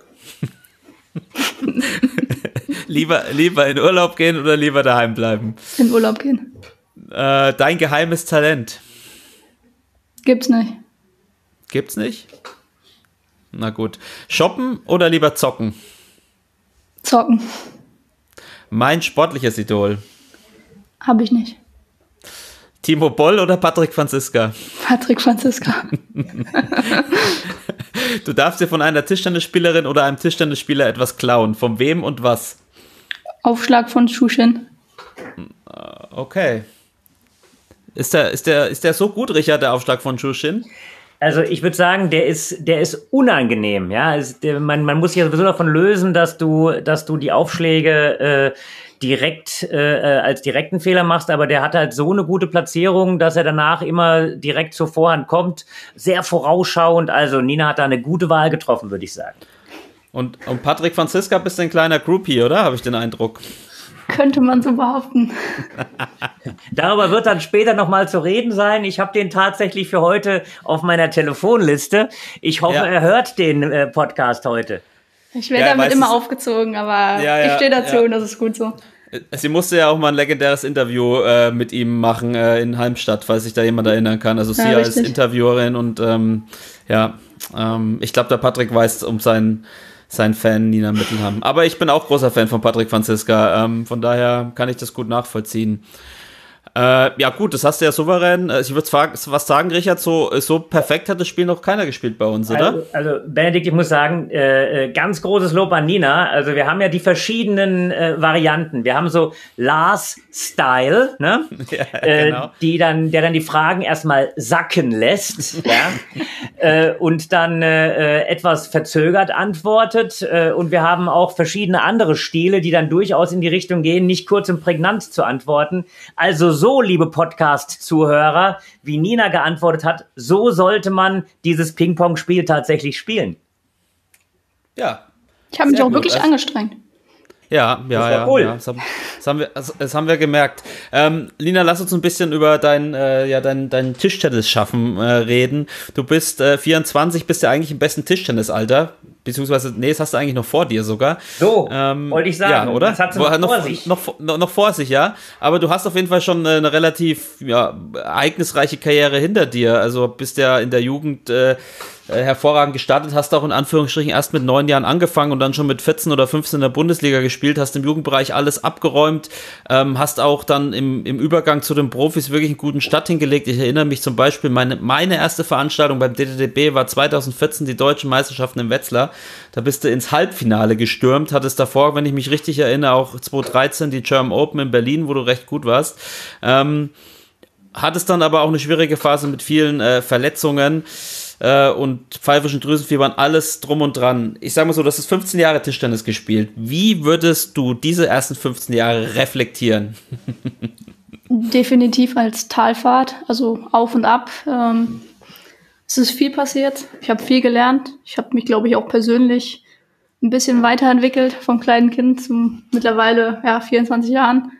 Lieber in Urlaub gehen oder lieber daheim bleiben? In Urlaub gehen. Dein geheimes Talent? Gibt's nicht. Gibt's nicht? Na gut. Shoppen oder lieber zocken? Zocken. Mein sportliches Idol? Habe ich nicht. Timo Boll oder Patrick Franziska? Patrick Franziska. Du darfst dir von einer Tischtennisspielerin oder einem Tischtennisspieler etwas klauen. Von wem und was? Aufschlag von Shushin. Okay. Ist der so gut, Richard, der Aufschlag von Shushin? Also ich würde sagen, der ist unangenehm, ja. Man muss sich ja sowieso davon lösen, dass du die Aufschläge direkt als direkten Fehler machst, aber der hat halt so eine gute Platzierung, dass er danach immer direkt zur Vorhand kommt. Sehr vorausschauend, also Nina hat da eine gute Wahl getroffen, würde ich sagen. Und Patrick Franziska bist ein kleiner Groupie, oder? Habe ich den Eindruck. Könnte man so behaupten. Darüber wird dann später nochmal zu reden sein. Ich habe den tatsächlich für heute auf meiner Telefonliste. Ich hoffe, Ja. er hört den Podcast heute. Ich werde Ja, damit weißt immer du- aufgezogen, aber Ja, ich stehe dazu ja. und das ist gut so. Sie musste ja auch mal ein legendäres Interview mit ihm machen in Halmstad, falls sich da jemand erinnern kann. Also sie Ja, als richtig. Interviewerin und ich glaube, der Patrick weiß um seinen Fan Nina Mittelham. Aber ich bin auch großer Fan von Patrick Franziska. Von daher kann ich das gut nachvollziehen. Ja gut, das hast du ja souverän. Ich würde was sagen, Richard, so perfekt hat das Spiel noch keiner gespielt bei uns, oder? Also Benedikt, ich muss sagen, ganz großes Lob an Nina. Also wir haben ja die verschiedenen Varianten. Wir haben so Lars-Style, ne? Ja, genau. Der dann die Fragen erstmal sacken lässt, ja? Und dann etwas verzögert antwortet. Und wir haben auch verschiedene andere Stile, die dann durchaus in die Richtung gehen, nicht kurz und prägnant zu antworten. Also so, liebe Podcast-Zuhörer, wie Nina geantwortet hat, so sollte man dieses Ping-Pong-Spiel tatsächlich spielen. Ja. Ich habe mich Sehr auch gut. wirklich Also- angestrengt. Ja, war cool. Das haben wir gemerkt. Lina, lass uns ein bisschen über dein Tischtennis-Schaffen reden. Du bist 24, bist ja eigentlich im besten Tischtennisalter, beziehungsweise, nee, das hast du eigentlich noch vor dir sogar. So, wollte ich sagen. Ja, oder? Das hat sie noch vor sich. Noch vor sich, ja. Aber du hast auf jeden Fall schon eine relativ ereignisreiche Karriere hinter dir. Also bist ja in der Jugend hervorragend gestartet, hast auch in Anführungsstrichen erst mit 9 Jahren angefangen und dann schon mit 14 oder 15 in der Bundesliga gespielt, hast im Jugendbereich alles abgeräumt, hast auch dann im Übergang zu den Profis wirklich einen guten Start hingelegt. Ich erinnere mich zum Beispiel, meine erste Veranstaltung beim DTDB war 2014 die Deutschen Meisterschaften in Wetzlar. Da bist du ins Halbfinale gestürmt, hattest davor, wenn ich mich richtig erinnere, auch 2013 die German Open in Berlin, wo du recht gut warst. Hattest dann aber auch eine schwierige Phase mit vielen Verletzungen und pfeifischen Drüsenfiebern, alles drum und dran. Ich sag mal so, du hast 15 Jahre Tischtennis gespielt. Wie würdest du diese ersten 15 Jahre reflektieren? Definitiv als Talfahrt, also auf und ab. Es ist viel passiert. Ich habe viel gelernt. Ich habe mich, glaube ich, auch persönlich ein bisschen weiterentwickelt vom kleinen Kind zum mittlerweile 24 Jahren.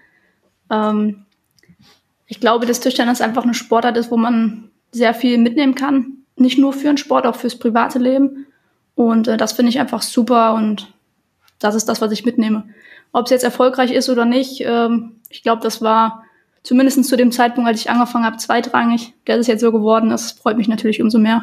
Ich glaube, dass Tischtennis einfach eine Sportart ist, wo man sehr viel mitnehmen kann. Nicht nur für den Sport, auch fürs private Leben. Und das finde ich einfach super und das ist das, was ich mitnehme. Ob es jetzt erfolgreich ist oder nicht, ich glaube, das war zumindest zu dem Zeitpunkt, als ich angefangen habe, zweitrangig. Dass es jetzt so geworden ist, freut mich natürlich umso mehr.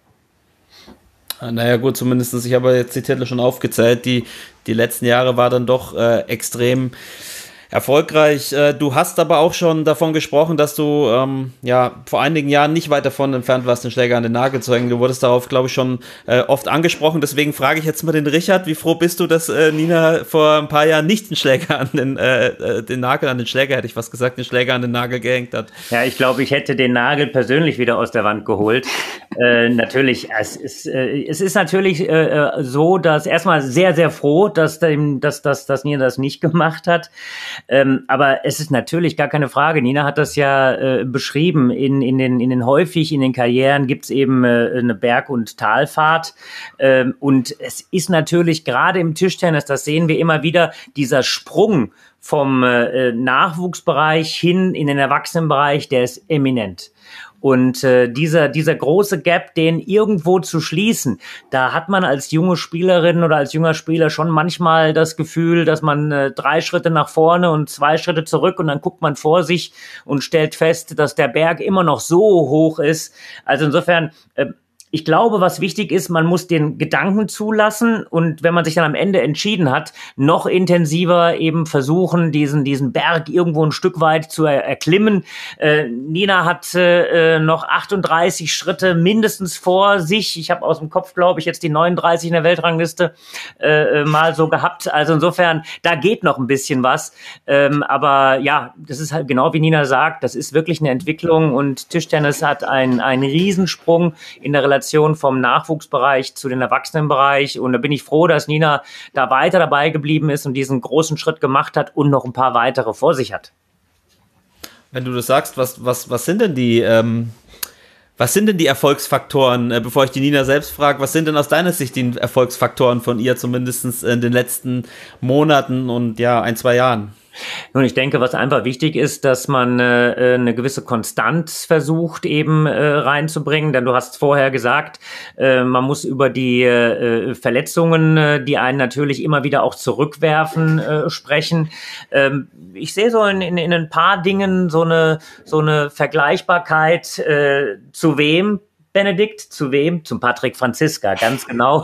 Naja gut, zumindest, ich habe jetzt die Titel schon aufgezählt, die letzten Jahre war dann doch extrem erfolgreich. Du hast aber auch schon davon gesprochen, dass du vor einigen Jahren nicht weit davon entfernt warst, den Schläger an den Nagel zu hängen. Du wurdest darauf, glaube ich, schon oft angesprochen. Deswegen frage ich jetzt mal den Richard, wie froh bist du, dass Nina vor ein paar Jahren nicht den Schläger an den Nagel an den Schläger, hätte ich fast gesagt, den Schläger an den Nagel gehängt hat? Ja, ich glaube, ich hätte den Nagel persönlich wieder aus der Wand geholt. Natürlich, es ist natürlich so, dass erstmal sehr, sehr froh, dass Nina das nicht gemacht hat. Aber es ist natürlich gar keine Frage. Nina hat das ja beschrieben. In den Karrieren gibt's eben eine Berg- und Talfahrt. Und es ist natürlich gerade im Tischtennis, das sehen wir immer wieder, dieser Sprung vom Nachwuchsbereich hin in den Erwachsenenbereich, der ist eminent. Und dieser große Gap, den irgendwo zu schließen, da hat man als junge Spielerin oder als junger Spieler schon manchmal das Gefühl, dass man 3 Schritte nach vorne und 2 Schritte zurück und dann guckt man vor sich und stellt fest, dass der Berg immer noch so hoch ist. Also insofern, ich glaube, was wichtig ist, man muss den Gedanken zulassen und wenn man sich dann am Ende entschieden hat, noch intensiver eben versuchen, diesen Berg irgendwo ein Stück weit zu erklimmen. Nina hat noch 38 Schritte mindestens vor sich. Ich habe aus dem Kopf, glaube ich, jetzt die 39 in der Weltrangliste mal so gehabt. Also insofern, da geht noch ein bisschen was. Aber ja, das ist halt genau wie Nina sagt, das ist wirklich eine Entwicklung und Tischtennis hat einen Riesensprung in der Relation vom Nachwuchsbereich zu den Erwachsenenbereich und da bin ich froh, dass Nina da weiter dabei geblieben ist und diesen großen Schritt gemacht hat und noch ein paar weitere vor sich hat. Wenn du das sagst, was sind denn die Erfolgsfaktoren, bevor ich die Nina selbst frage, was sind denn aus deiner Sicht die Erfolgsfaktoren von ihr, zumindest in den letzten Monaten und 1-2 Jahren? Nun, ich denke, was einfach wichtig ist, dass man eine gewisse Konstanz versucht eben reinzubringen, denn du hast vorher gesagt, man muss über die Verletzungen, die einen natürlich immer wieder auch zurückwerfen, sprechen. Ich sehe so in ein paar Dingen so eine Vergleichbarkeit zu wem? Benedikt, zu wem? Zum Patrick Franziska, ganz genau.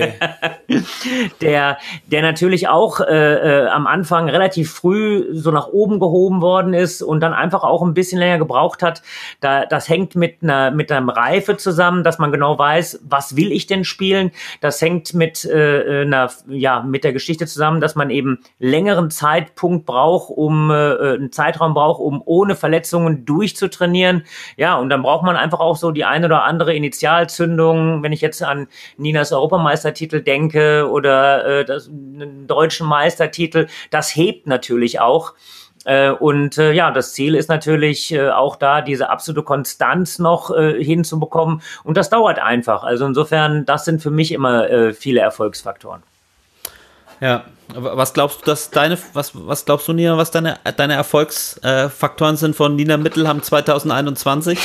Der natürlich auch am Anfang relativ früh so nach oben gehoben worden ist und dann einfach auch ein bisschen länger gebraucht hat. Das hängt mit einer Reife zusammen, dass man genau weiß, was will ich denn spielen. Das hängt mit der Geschichte zusammen, dass man eben längeren Zeitraum braucht, um ohne Verletzungen durchzutrainieren. Ja, und dann braucht man einfach auch so die eine oder andere Initialzündung, wenn ich jetzt an Ninas Europameistertitel denke oder einen deutschen Meistertitel, das hebt natürlich auch. Das Ziel ist natürlich auch da, diese absolute Konstanz noch hinzubekommen und das dauert einfach. Also insofern, das sind für mich immer viele Erfolgsfaktoren. Ja, was glaubst du, was glaubst du, Nina, was deine Erfolgsfaktoren sind von Nina Mittelham 2021?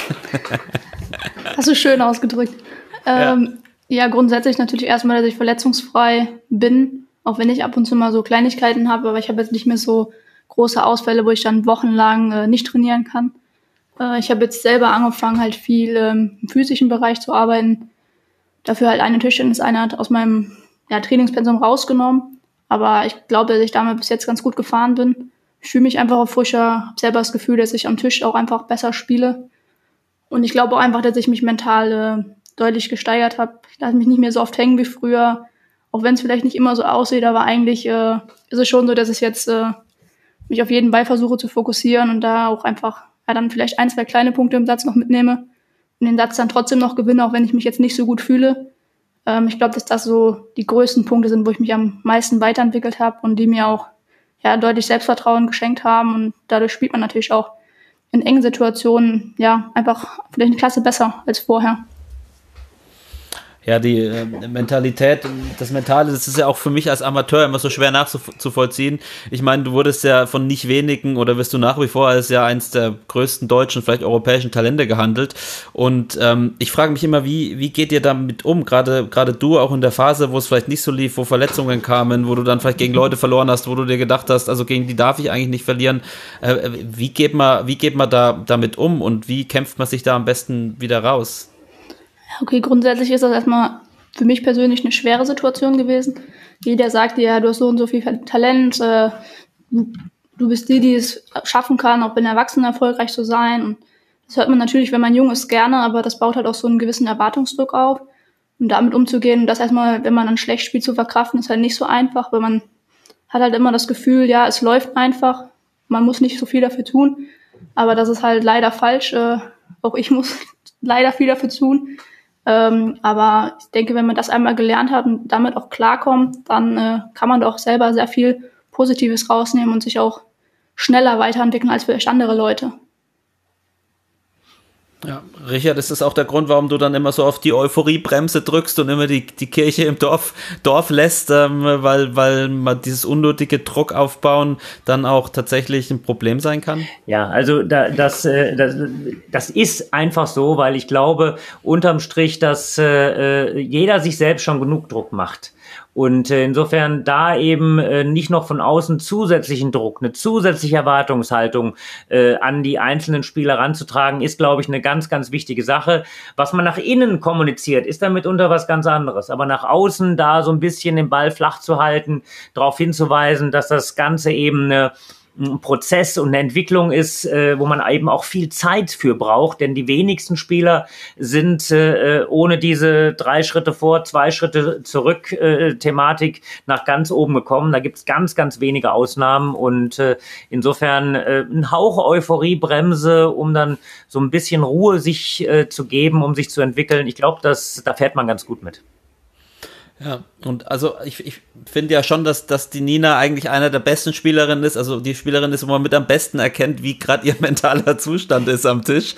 Hast du schön ausgedrückt. Grundsätzlich natürlich erstmal, dass ich verletzungsfrei bin, auch wenn ich ab und zu mal so Kleinigkeiten habe, aber ich habe jetzt nicht mehr so große Ausfälle, wo ich dann wochenlang nicht trainieren kann. Ich habe jetzt selber angefangen, halt viel im physischen Bereich zu arbeiten. Dafür halt eine Tischtenniseinheit aus meinem Trainingspensum rausgenommen. Aber ich glaube, dass ich damit bis jetzt ganz gut gefahren bin. Ich fühle mich einfach auch frischer, habe selber das Gefühl, dass ich am Tisch auch einfach besser spiele. Und ich glaube auch einfach, dass ich mich mental deutlich gesteigert habe. Ich lasse mich nicht mehr so oft hängen wie früher, auch wenn es vielleicht nicht immer so aussieht, aber eigentlich ist es schon so, dass ich jetzt mich auf jeden Ball versuche zu fokussieren und da auch einfach dann vielleicht 1-2 kleine Punkte im Satz noch mitnehme und den Satz dann trotzdem noch gewinne, auch wenn ich mich jetzt nicht so gut fühle. Ich glaube, dass das so die größten Punkte sind, wo ich mich am meisten weiterentwickelt habe und die mir auch deutlich Selbstvertrauen geschenkt haben und dadurch spielt man natürlich auch in engen Situationen einfach vielleicht eine Klasse besser als vorher. Ja, die Mentalität, das Mentale, das ist ja auch für mich als Amateur immer so schwer nachzuvollziehen. Ich meine, du wurdest ja von nicht wenigen oder wirst du nach wie vor als eins der größten deutschen, vielleicht europäischen Talente gehandelt. Und ich frage mich immer, wie geht ihr damit um? Gerade du auch in der Phase, wo es vielleicht nicht so lief, wo Verletzungen kamen, wo du dann vielleicht gegen Leute verloren hast, wo du dir gedacht hast, also gegen die darf ich eigentlich nicht verlieren. Wie geht man damit um und wie kämpft man sich da am besten wieder raus? Okay, grundsätzlich ist das erstmal für mich persönlich eine schwere Situation gewesen. Jeder sagt dir, du hast so und so viel Talent, du du bist die es schaffen kann, auch bei den Erwachsenen erfolgreich zu sein. Und das hört man natürlich, wenn man jung ist, gerne, aber das baut halt auch so einen gewissen Erwartungsdruck auf. Und damit umzugehen und das erstmal, wenn man dann schlecht spielt, zu verkraften, ist halt nicht so einfach, weil man hat halt immer das Gefühl, ja, es läuft einfach, man muss nicht so viel dafür tun, aber das ist halt leider falsch. Auch ich muss leider viel dafür tun. Aber ich denke, wenn man das einmal gelernt hat und damit auch klarkommt, dann kann man doch selber sehr viel Positives rausnehmen und sich auch schneller weiterentwickeln als vielleicht andere Leute. Ja, Richard, ist das auch der Grund, warum du dann immer so auf die Euphoriebremse drückst und immer die Kirche im Dorf lässt, weil man dieses unnötige Druck aufbauen dann auch tatsächlich ein Problem sein kann? Ja, also das ist einfach so, weil ich glaube, unterm Strich, dass jeder sich selbst schon genug Druck macht. Und insofern da eben nicht noch von außen zusätzlichen Druck, eine zusätzliche Erwartungshaltung an die einzelnen Spieler ranzutragen, ist, glaube ich, eine ganz, ganz wichtige Sache. Was man nach innen kommuniziert, ist dann mitunter was ganz anderes. Aber nach außen da so ein bisschen den Ball flach zu halten, darauf hinzuweisen, dass das Ganze eben ein Prozess und eine Entwicklung ist, wo man eben auch viel Zeit für braucht, denn die wenigsten Spieler sind ohne diese 3 Schritte vor, 2 Schritte zurück Thematik nach ganz oben gekommen. Da gibt es ganz, ganz wenige Ausnahmen und insofern ein Hauch Euphoriebremse, um dann so ein bisschen Ruhe sich zu geben, um sich zu entwickeln. Ich glaube, da fährt man ganz gut mit. Ja, und also ich finde ja schon, dass die Nina eigentlich einer der besten Spielerinnen ist, also die Spielerin ist, wo man mit am besten erkennt, wie gerade ihr mentaler Zustand ist am Tisch.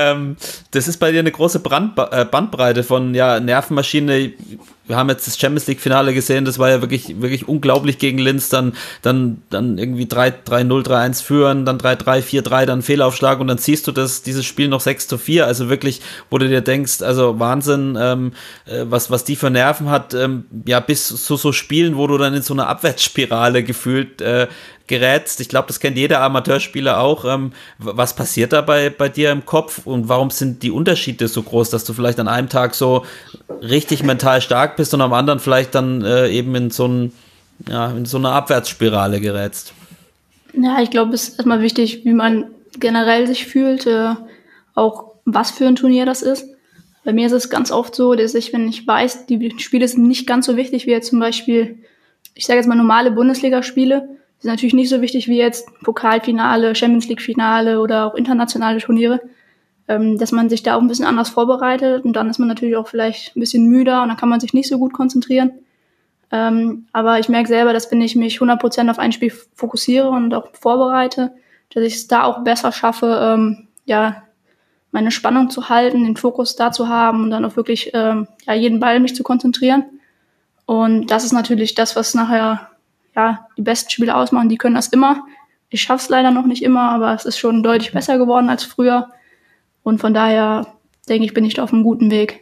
Das ist bei dir eine große Bandbreite von Nervenmaschine. Wir haben jetzt das Champions League Finale gesehen, das war ja wirklich, wirklich unglaublich gegen Linz, dann irgendwie 3-0, 3-1 führen, dann 3-3, 4-3, dann Fehlaufschlag und dann siehst du dieses Spiel noch 6-4, also wirklich, wo du dir denkst, also Wahnsinn, was die für Nerven hat, bis zu so Spielen, wo du dann in so einer Abwärtsspirale gefühlt gerätst. Ich glaube, das kennt jeder Amateurspieler auch. Was passiert da bei dir im Kopf und warum sind die Unterschiede so groß, dass du vielleicht an einem Tag so richtig mental stark bist und am anderen vielleicht dann eben in so eine Abwärtsspirale gerätst? Ja, ich glaube, es ist erstmal wichtig, wie man generell sich fühlt, auch was für ein Turnier das ist. Bei mir ist es ganz oft so, dass wenn ich weiß, die Spiele sind nicht ganz so wichtig wie jetzt zum Beispiel, ich sage jetzt mal normale Bundesligaspiele, die sind natürlich nicht so wichtig wie jetzt Pokalfinale, Champions League Finale oder auch internationale Turniere, dass man sich da auch ein bisschen anders vorbereitet und dann ist man natürlich auch vielleicht ein bisschen müder und dann kann man sich nicht so gut konzentrieren. Aber ich merke selber, dass wenn ich mich 100% auf ein Spiel fokussiere und auch vorbereite, dass ich es da auch besser schaffe, meine Spannung zu halten, den Fokus da zu haben und dann auch wirklich jeden Ball mich zu konzentrieren. Und das ist natürlich das, was nachher die besten Spieler ausmachen. Die können das immer. Ich schaffe es leider noch nicht immer, aber es ist schon deutlich besser geworden als früher. Und von daher denke ich, bin ich da auf einem guten Weg.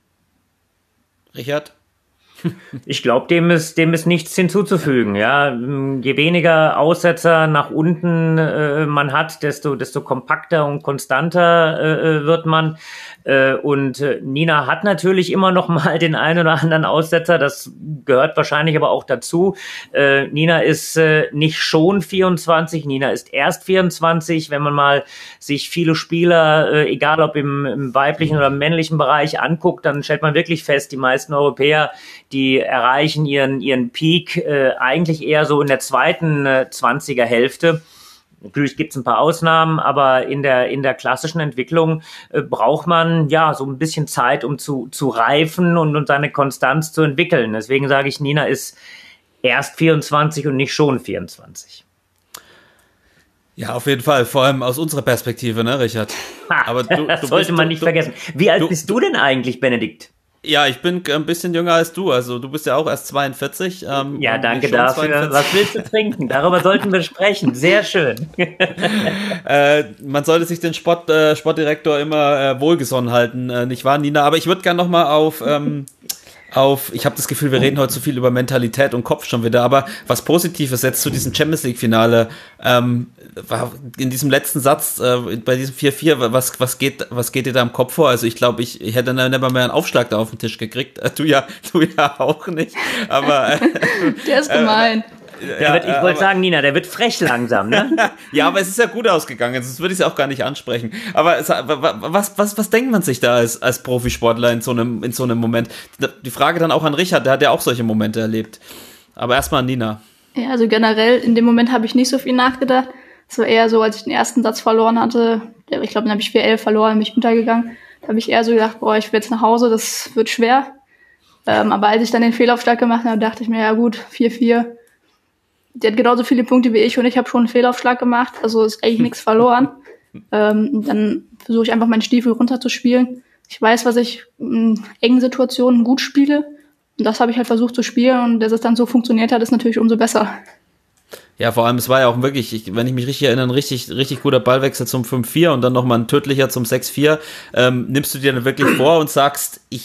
Richard? Ich glaube, dem ist nichts hinzuzufügen. Ja, je weniger Aussetzer nach unten man hat, desto kompakter und konstanter wird man. Und Nina hat natürlich immer noch mal den einen oder anderen Aussetzer. Das gehört wahrscheinlich aber auch dazu. Nina ist nicht schon 24, Nina ist erst 24. Wenn man mal sich viele Spieler, egal ob im weiblichen oder im männlichen Bereich anguckt, dann stellt man wirklich fest, die meisten Europäer, die erreichen ihren Peak eigentlich eher so in der zweiten 20er Hälfte. Natürlich gibt es ein paar Ausnahmen, aber in der klassischen Entwicklung braucht man so ein bisschen Zeit, um zu reifen und seine Konstanz zu entwickeln. Deswegen sage ich, Nina ist erst 24 und nicht schon 24. Ja, auf jeden Fall, vor allem aus unserer Perspektive, ne, Richard? Aber das sollte man nicht vergessen. Wie alt bist du denn eigentlich, Benedikt? Ja, ich bin ein bisschen jünger als du, also du bist ja auch erst 42. Ja, danke dafür. 42. Was willst du trinken? Darüber sollten wir sprechen. Sehr schön. Man sollte sich den Sportdirektor immer wohlgesonnen halten, nicht wahr, Nina? Aber ich würde gerne nochmal auf ich habe das Gefühl, wir reden heute so viel über Mentalität und Kopf schon wieder, aber was Positives jetzt zu diesem Champions League Finale, war in diesem letzten Satz, bei diesem 4-4, was geht dir da im Kopf vor? Also ich glaube, ich hätte dann nicht mehr einen Aufschlag da auf den Tisch gekriegt, du ja auch nicht, aber der ist gemein. Ich wollte sagen, Nina, der wird frech langsam, ne? Ja, aber es ist ja gut ausgegangen, sonst würde ich es auch gar nicht ansprechen. Aber was denkt man sich da als Profisportler in so einem Moment? Die Frage dann auch an Richard, der hat ja auch solche Momente erlebt. Aber erstmal an Nina. Ja, also generell in dem Moment habe ich nicht so viel nachgedacht. Es war eher so, als ich den ersten Satz verloren hatte, ich glaube, dann habe ich 4-11 verloren, bin ich untergegangen. Da habe ich eher so gedacht, boah, ich will jetzt nach Hause, das wird schwer. Aber als ich dann den Fehlaufschlag gemacht habe, dachte ich mir, ja gut, 4-4. Die hat genauso viele Punkte wie ich und ich habe schon einen Fehlaufschlag gemacht, also ist eigentlich nichts verloren. Dann versuche ich einfach meinen Stiefel runterzuspielen. Ich weiß, was ich in engen Situationen gut spiele. Und das habe ich halt versucht zu spielen und dass es dann so funktioniert hat, ist natürlich umso besser. Ja, vor allem, es war ja auch wirklich, wenn ich mich richtig erinnere, ein richtig guter Ballwechsel zum 5-4 und dann nochmal ein tödlicher zum 6-4. Nimmst du dir dann wirklich vor und sagst, ich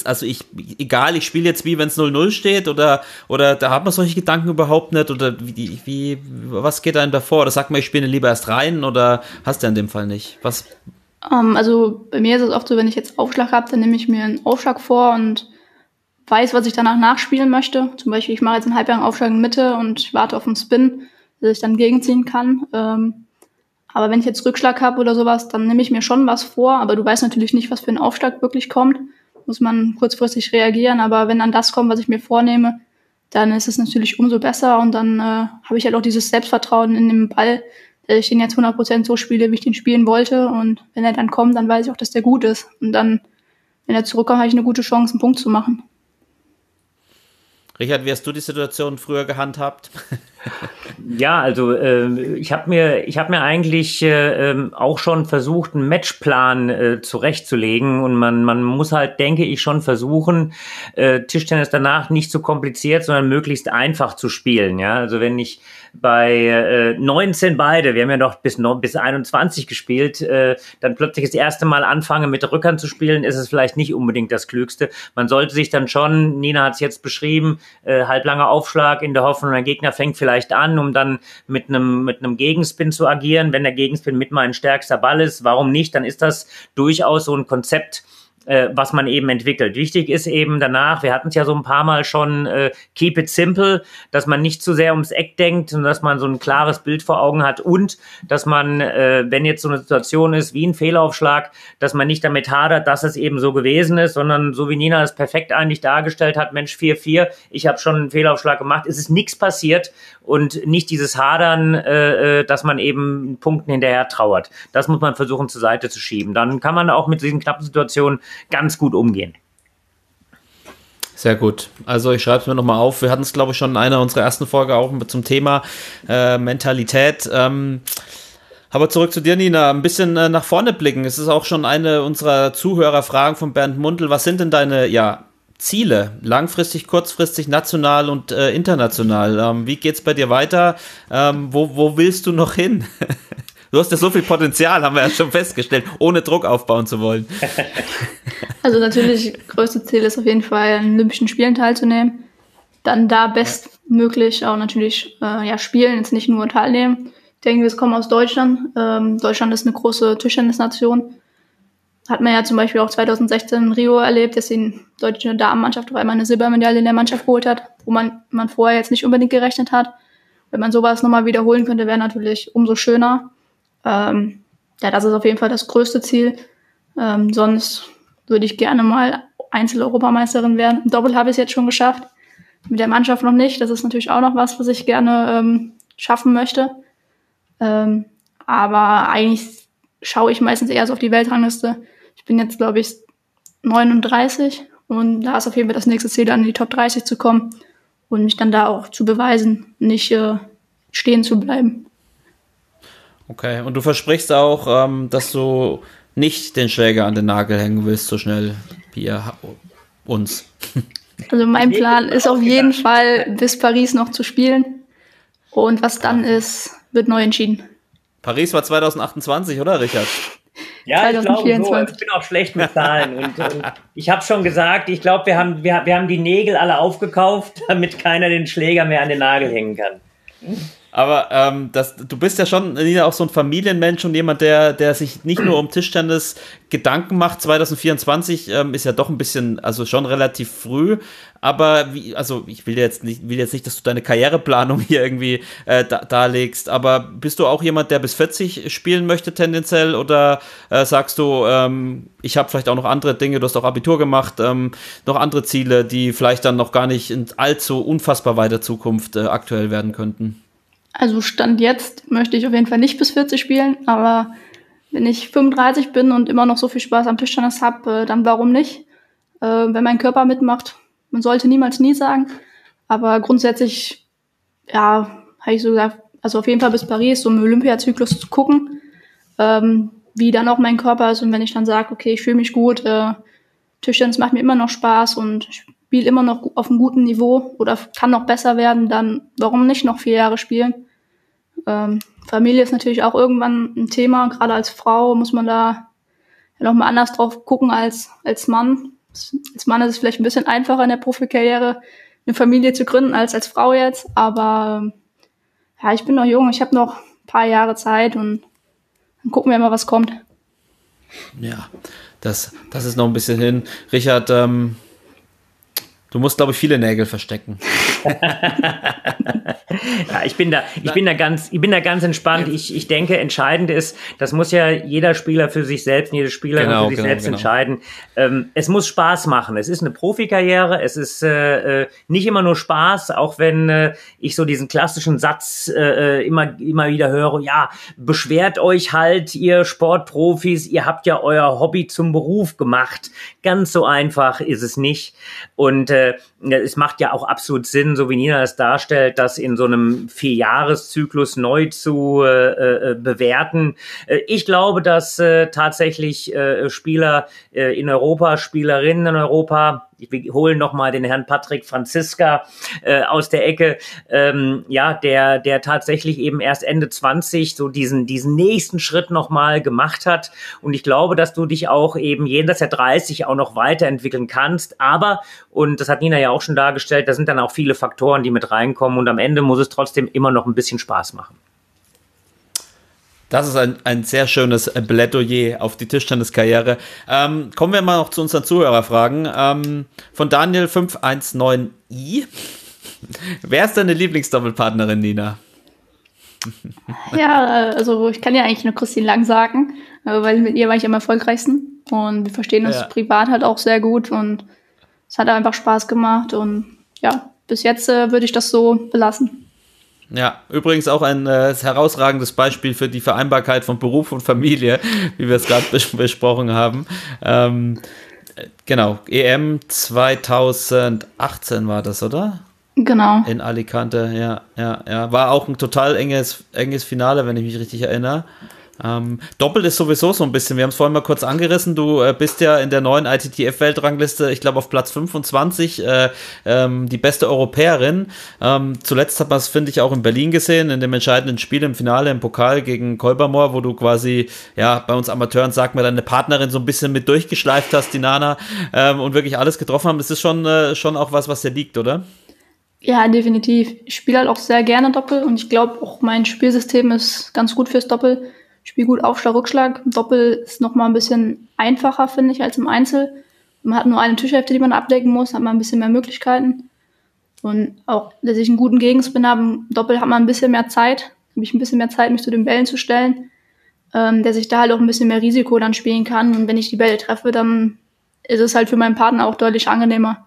spiele jetzt wie, wenn es 0-0 steht oder da hat man solche Gedanken überhaupt nicht oder was geht einem davor? Oder sagt man, ich spiele lieber erst rein oder hast du in dem Fall nicht? Was? Also bei mir ist es oft so, wenn ich jetzt Aufschlag habe, dann nehme ich mir einen Aufschlag vor und weiß, was ich danach nachspielen möchte. Zum Beispiel, ich mache jetzt einen halblangen Aufschlag in Mitte und ich warte auf einen Spin, dass ich dann gegenziehen kann. Aber wenn ich jetzt Rückschlag habe oder sowas, dann nehme ich mir schon was vor. Aber du weißt natürlich nicht, was für ein Aufschlag wirklich kommt. Muss man kurzfristig reagieren. Aber wenn dann das kommt, was ich mir vornehme, dann ist es natürlich umso besser. Und dann habe ich halt auch dieses Selbstvertrauen in dem Ball, dass ich den jetzt 100% so spiele, wie ich den spielen wollte. Und wenn er dann kommt, dann weiß ich auch, dass der gut ist. Und dann, wenn er zurückkommt, habe ich eine gute Chance, einen Punkt zu machen. Richard, wie hast du die Situation früher gehandhabt? Ja, also ich habe mir eigentlich auch schon versucht, einen Matchplan zurechtzulegen und man muss halt, denke ich, schon versuchen, Tischtennis danach nicht so kompliziert, sondern möglichst einfach zu spielen. Ja, also wenn ich bei 19 beide, wir haben ja noch bis 21 gespielt, dann plötzlich das erste Mal anfange mit der Rückhand zu spielen, ist es vielleicht nicht unbedingt das Klügste. Man sollte sich dann schon, Nina hat es jetzt beschrieben, halblanger Aufschlag in der Hoffnung, der Gegner fängt vielleicht an, um dann mit einem Gegenspin zu agieren. Wenn der Gegenspin mit mein stärkster Ball ist, warum nicht? Dann ist das durchaus so ein Konzept, was man eben entwickelt. Wichtig ist eben danach, wir hatten es ja so ein paar Mal schon, keep it simple, dass man nicht zu sehr ums Eck denkt und dass man so ein klares Bild vor Augen hat und dass man, wenn jetzt so eine Situation ist wie ein Fehlaufschlag, dass man nicht damit hadert, dass es eben so gewesen ist, sondern so wie Nina es perfekt eigentlich dargestellt hat, Mensch, 4-4, ich habe schon einen Fehlaufschlag gemacht, es ist nichts passiert und nicht dieses Hadern, dass man eben Punkten hinterher trauert. Das muss man versuchen zur Seite zu schieben. Dann kann man auch mit diesen knappen Situationen ganz gut umgehen. Sehr gut. Also ich schreibe es mir nochmal auf. Wir hatten es, glaube ich, schon in einer unserer ersten Folge auch zum Thema Mentalität. Aber zurück zu dir, Nina. Ein bisschen nach vorne blicken. Es ist auch schon eine unserer Zuhörerfragen von Bernd Mundl. Was sind denn deine Ziele? Langfristig, kurzfristig, national und international. Wie geht's bei dir weiter? Wo willst du noch hin? Du hast ja so viel Potenzial, haben wir ja schon festgestellt, ohne Druck aufbauen zu wollen. Also natürlich, das größte Ziel ist auf jeden Fall, an Olympischen Spielen teilzunehmen. Dann da bestmöglich auch natürlich spielen, jetzt nicht nur teilnehmen. Ich denke, wir kommen aus Deutschland. Deutschland ist eine große Tischtennisnation. Hat man ja zum Beispiel auch 2016 in Rio erlebt, dass die deutsche Damenmannschaft auf einmal eine Silbermedaille in der Mannschaft geholt hat, wo man vorher jetzt nicht unbedingt gerechnet hat. Wenn man sowas nochmal wiederholen könnte, wäre natürlich umso schöner. Das ist auf jeden Fall das größte Ziel. Sonst würde ich gerne mal Einzel-Europameisterin werden. Im Doppel habe ich es jetzt schon geschafft. Mit der Mannschaft noch nicht. Das ist natürlich auch noch was ich gerne schaffen möchte. Aber eigentlich schaue ich meistens eher so auf die Weltrangliste. Ich bin jetzt, glaube ich, 39 und da ist auf jeden Fall das nächste Ziel, dann in die Top 30 zu kommen und mich dann da auch zu beweisen, nicht stehen zu bleiben. Okay, und du versprichst auch, dass du nicht den Schläger an den Nagel hängen willst, so schnell wie uns. Also mein Plan ist auf jeden Fall, bis Paris noch zu spielen. Und was dann ist, wird neu entschieden. Paris war 2028, oder, Richard? Ja, ich glaube so. Ich bin auch schlecht mit Zahlen. Und ich habe schon gesagt, ich glaube, wir haben die Nägel alle aufgekauft, damit keiner den Schläger mehr an den Nagel hängen kann. Aber du bist ja schon, Nina, auch so ein Familienmensch und jemand, der sich nicht nur um Tischtennis Gedanken macht. 2024 ist ja doch ein bisschen, also schon relativ früh. aber ich will jetzt nicht, dass du deine Karriereplanung hier irgendwie darlegst, aber bist du auch jemand, der bis 40 spielen möchte tendenziell, oder sagst du, ich habe vielleicht auch noch andere Dinge, du hast auch Abitur gemacht, noch andere Ziele, die vielleicht dann noch gar nicht in allzu unfassbar weiter Zukunft aktuell werden könnten? Also Stand jetzt möchte ich auf jeden Fall nicht bis 40 spielen, aber wenn ich 35 bin und immer noch so viel Spaß am Tischtennis habe, dann warum nicht? Wenn mein Körper mitmacht, man sollte niemals nie sagen, aber grundsätzlich, ja, habe ich so gesagt, also auf jeden Fall bis Paris, so im Olympiazyklus zu gucken, wie dann auch mein Körper ist, und wenn ich dann sage, okay, ich fühle mich gut, Tischtennis macht mir immer noch Spaß und ich spiele immer noch auf einem guten Niveau oder kann noch besser werden, dann warum nicht noch 4 Jahre spielen? Familie ist natürlich auch irgendwann ein Thema, gerade als Frau muss man da ja noch mal anders drauf gucken als Mann. Als Mann ist es vielleicht ein bisschen einfacher in der Profikarriere, eine Familie zu gründen als Frau jetzt, aber ja, ich bin noch jung, ich habe noch ein paar Jahre Zeit und dann gucken wir mal, was kommt. Ja, das ist noch ein bisschen hin. Richard, du musst, glaube ich, viele Nägel verstecken. Ja, ich bin da ganz entspannt. Ich denke, entscheidend ist, das muss ja jeder Spieler für sich selbst, jede Spielerin für sich selbst entscheiden. Es muss Spaß machen. Es ist eine Profikarriere. Es ist nicht immer nur Spaß, auch wenn ich so diesen klassischen Satz immer wieder höre, ja, beschwert euch halt, ihr Sportprofis, ihr habt ja euer Hobby zum Beruf gemacht. Ganz so einfach ist es nicht. Und es macht ja auch absolut Sinn, so wie Nina es darstellt, das in so einem 4-Jahres-Zyklus neu zu bewerten. Ich glaube, dass tatsächlich Spieler in Europa, Spielerinnen in Europa, wir holen nochmal den Herrn Patrick Franziska aus der Ecke, der tatsächlich eben erst Ende 20 so diesen nächsten Schritt nochmal gemacht hat. Und ich glaube, dass du dich auch eben jenseits der 30 auch noch weiterentwickeln kannst. Aber, und das hat Nina ja auch schon dargestellt, da sind dann auch viele Faktoren, die mit reinkommen. Und am Ende muss es trotzdem immer noch ein bisschen Spaß machen. Das ist ein sehr schönes Plädoyer auf die Tischtenniskarriere. Kommen wir mal noch zu unseren Zuhörerfragen. Von Daniel 519i. Wer ist deine Lieblingsdoppelpartnerin, Nina? Ja, also ich kann ja eigentlich nur Christine Lang sagen, weil mit ihr war ich am erfolgreichsten und wir verstehen uns privat halt auch sehr gut und es hat einfach Spaß gemacht und ja, bis jetzt würde ich das so belassen. Ja, übrigens auch ein herausragendes Beispiel für die Vereinbarkeit von Beruf und Familie, wie wir es gerade besprochen haben. Genau, EM 2018 war das, oder? Genau. In Alicante, ja. War auch ein total enges Finale, wenn ich mich richtig erinnere. Doppel ist sowieso so ein bisschen, wir haben es vorhin mal kurz angerissen, du bist ja in der neuen ITTF-Weltrangliste, ich glaube auf Platz 25, die beste Europäerin. Zuletzt hat man es, finde ich, auch in Berlin gesehen, in dem entscheidenden Spiel im Finale im Pokal gegen Kolbermoor, wo du quasi, ja, bei uns Amateuren sagt man, deine Partnerin so ein bisschen mit durchgeschleift hast, die Nana, und wirklich alles getroffen haben. Das ist schon auch was dir liegt, oder? Ja, definitiv. Ich spiele halt auch sehr gerne Doppel und ich glaube auch mein Spielsystem ist ganz gut fürs Doppel. Ich spiele gut Aufschlag, Rückschlag. Doppel ist nochmal ein bisschen einfacher, finde ich, als im Einzel. Man hat nur eine Tischhälfte, die man abdecken muss, hat man ein bisschen mehr Möglichkeiten. Und auch, dass ich einen guten Gegenspin habe, im Doppel hat man ein bisschen mehr Zeit. Habe ich ein bisschen mehr Zeit, mich zu den Bällen zu stellen. Dass ich da halt auch ein bisschen mehr Risiko dann spielen kann. Und wenn ich die Bälle treffe, dann ist es halt für meinen Partner auch deutlich angenehmer.